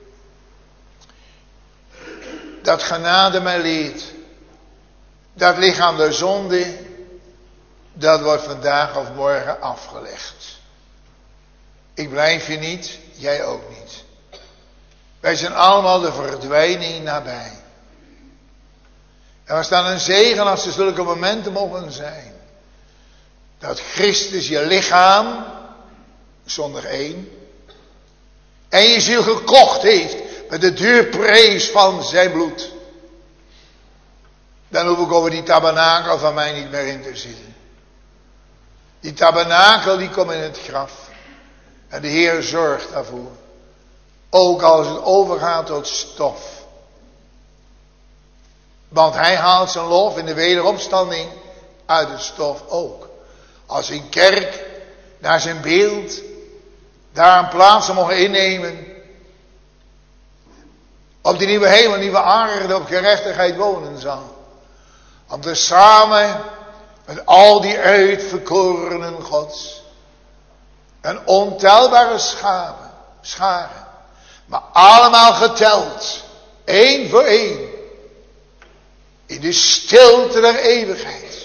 Speaker 2: Dat genade mij leert. Dat lichaam der zonde. Dat wordt vandaag of morgen afgelegd. Ik blijf je niet. Jij ook niet. Wij zijn allemaal de verdwijning nabij. En was dan een zegen als er zulke momenten mogen zijn. Dat Christus je lichaam, zonder één, en je ziel gekocht heeft met de duurprijs van zijn bloed. Dan hoef ik over die tabernakel van mij niet meer in te zitten. Die tabernakel die komt in het graf. En de Heer zorgt daarvoor. Ook als het overgaat tot stof. Want hij haalt zijn lof in de wederopstanding uit het stof ook. Als een kerk naar zijn beeld daar een plaats mogen innemen. Op die nieuwe hemel, nieuwe aarde, op gerechtigheid wonen zal. Om te samen met al die uitverkorenen Gods. Een ontelbare scharen, scharen. Maar allemaal geteld. één voor één. In de stilte der eeuwigheid.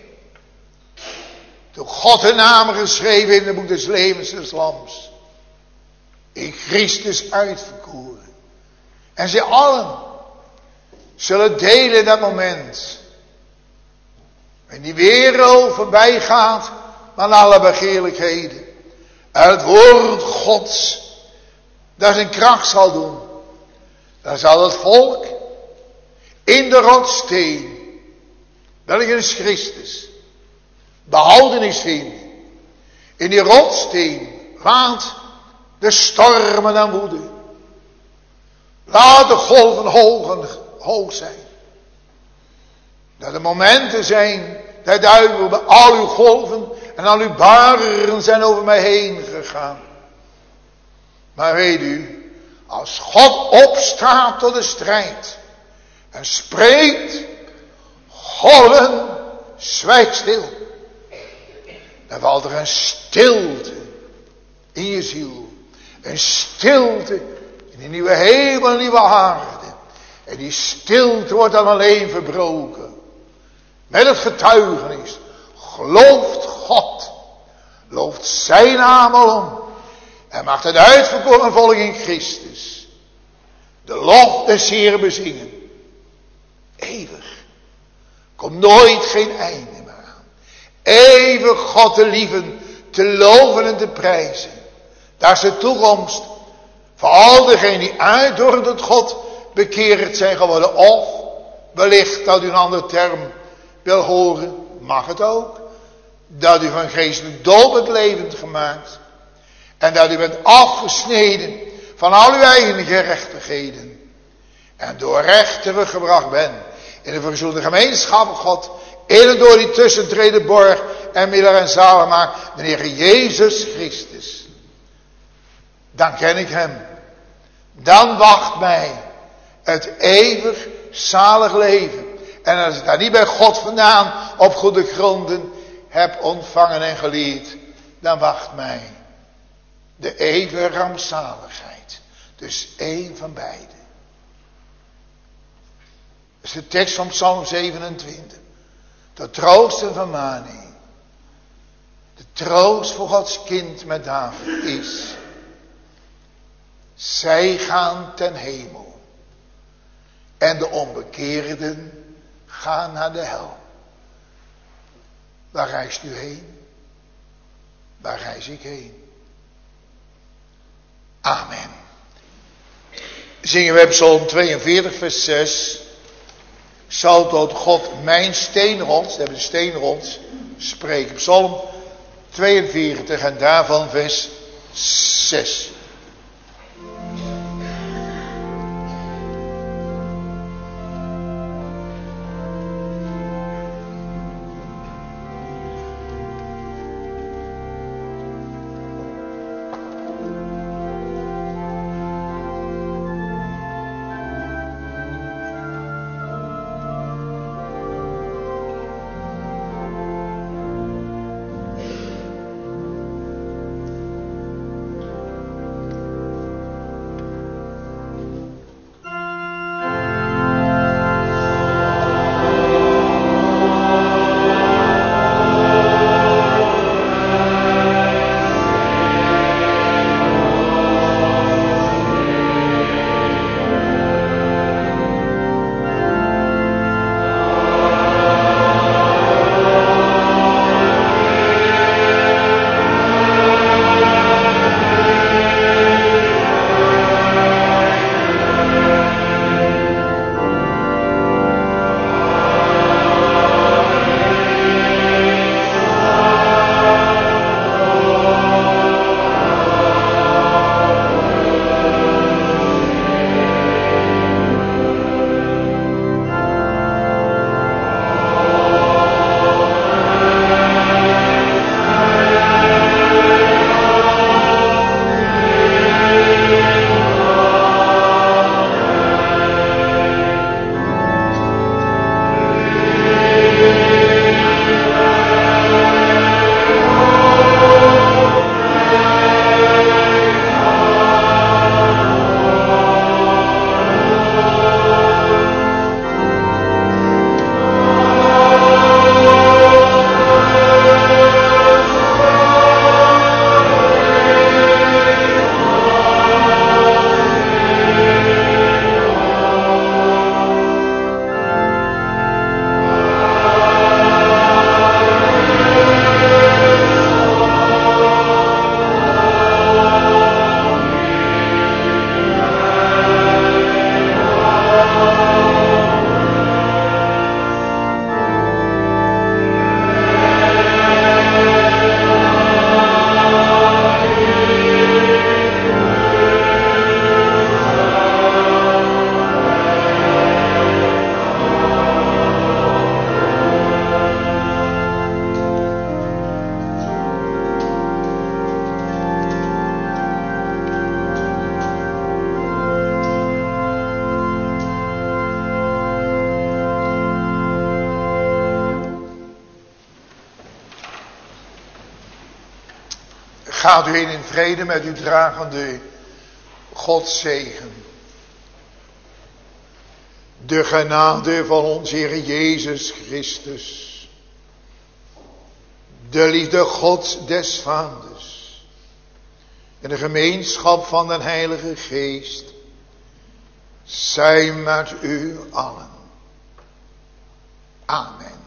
Speaker 2: Door God de naam geschreven in het boek des levens des lams. In Christus uitverkoren. En zij allen zullen delen in dat moment. En die wereld voorbij gaat van alle begeerlijkheden. En het woord Gods dat zijn kracht zal doen. Dan zal het volk in de rotsteen, welke is Christus, behoudenis vinden. In die rotsteen laat de stormen dan woeden. Laat de golven hoog, en hoog zijn. Dat er momenten zijn, dat duivel bij al uw golven en al uw baren zijn over mij heen gegaan. Maar weet u, als God opstaat tot de strijd en spreekt, golven, zwijg stil. Dan valt er een stilte in je ziel. Een stilte in die nieuwe hemel en nieuwe aarde. En die stilte wordt dan alleen verbroken. Met het getuigenis. Gelooft God. Looft zijn naam alom. En maakt het uitverkoren volk in Christus. De lof des Heeren bezingen. Eeuwig. Komt nooit geen einde meer aan. Eeuwig God te lieven, te loven en te prijzen. Daar is de toekomst. Voor al degenen die uit door tot God bekeerd zijn geworden. Of wellicht dat u een andere term wil horen. Mag het ook. Dat u van geestelijk dood bent levend gemaakt. En dat u bent afgesneden van al uw eigen gerechtigheden. En door recht teruggebracht bent in de verzoende gemeenschap van God. In en door die tussentreden borg en middel en zalig maakt. De Heer Jezus Christus. Dan ken ik hem. Dan wacht mij het eeuwig zalig leven. En als ik daar niet bij God vandaan op goede gronden heb ontvangen en geleerd. Dan wacht mij de eeuwige rampzaligheid. Dus één van beide. Dat is de tekst van Psalm zevenentwintig. De troost en vermaning. De troost voor Gods kind met David is. Zij gaan ten hemel. En de onbekeerden gaan naar de hel. Waar reist u heen? Waar reis ik heen? Amen. Zingen we Psalm tweeënveertig vers zes. Zal tot God mijn steenrots, dat hebben de steenrots, spreken. Psalm tweeënveertig en daarvan vers zes. Gaat u heen in vrede met uw dragende Gods zegen. De genade van onze Heer Jezus Christus. De liefde Gods des Vaders. En de gemeenschap van de Heilige Geest. Zij met u allen. Amen.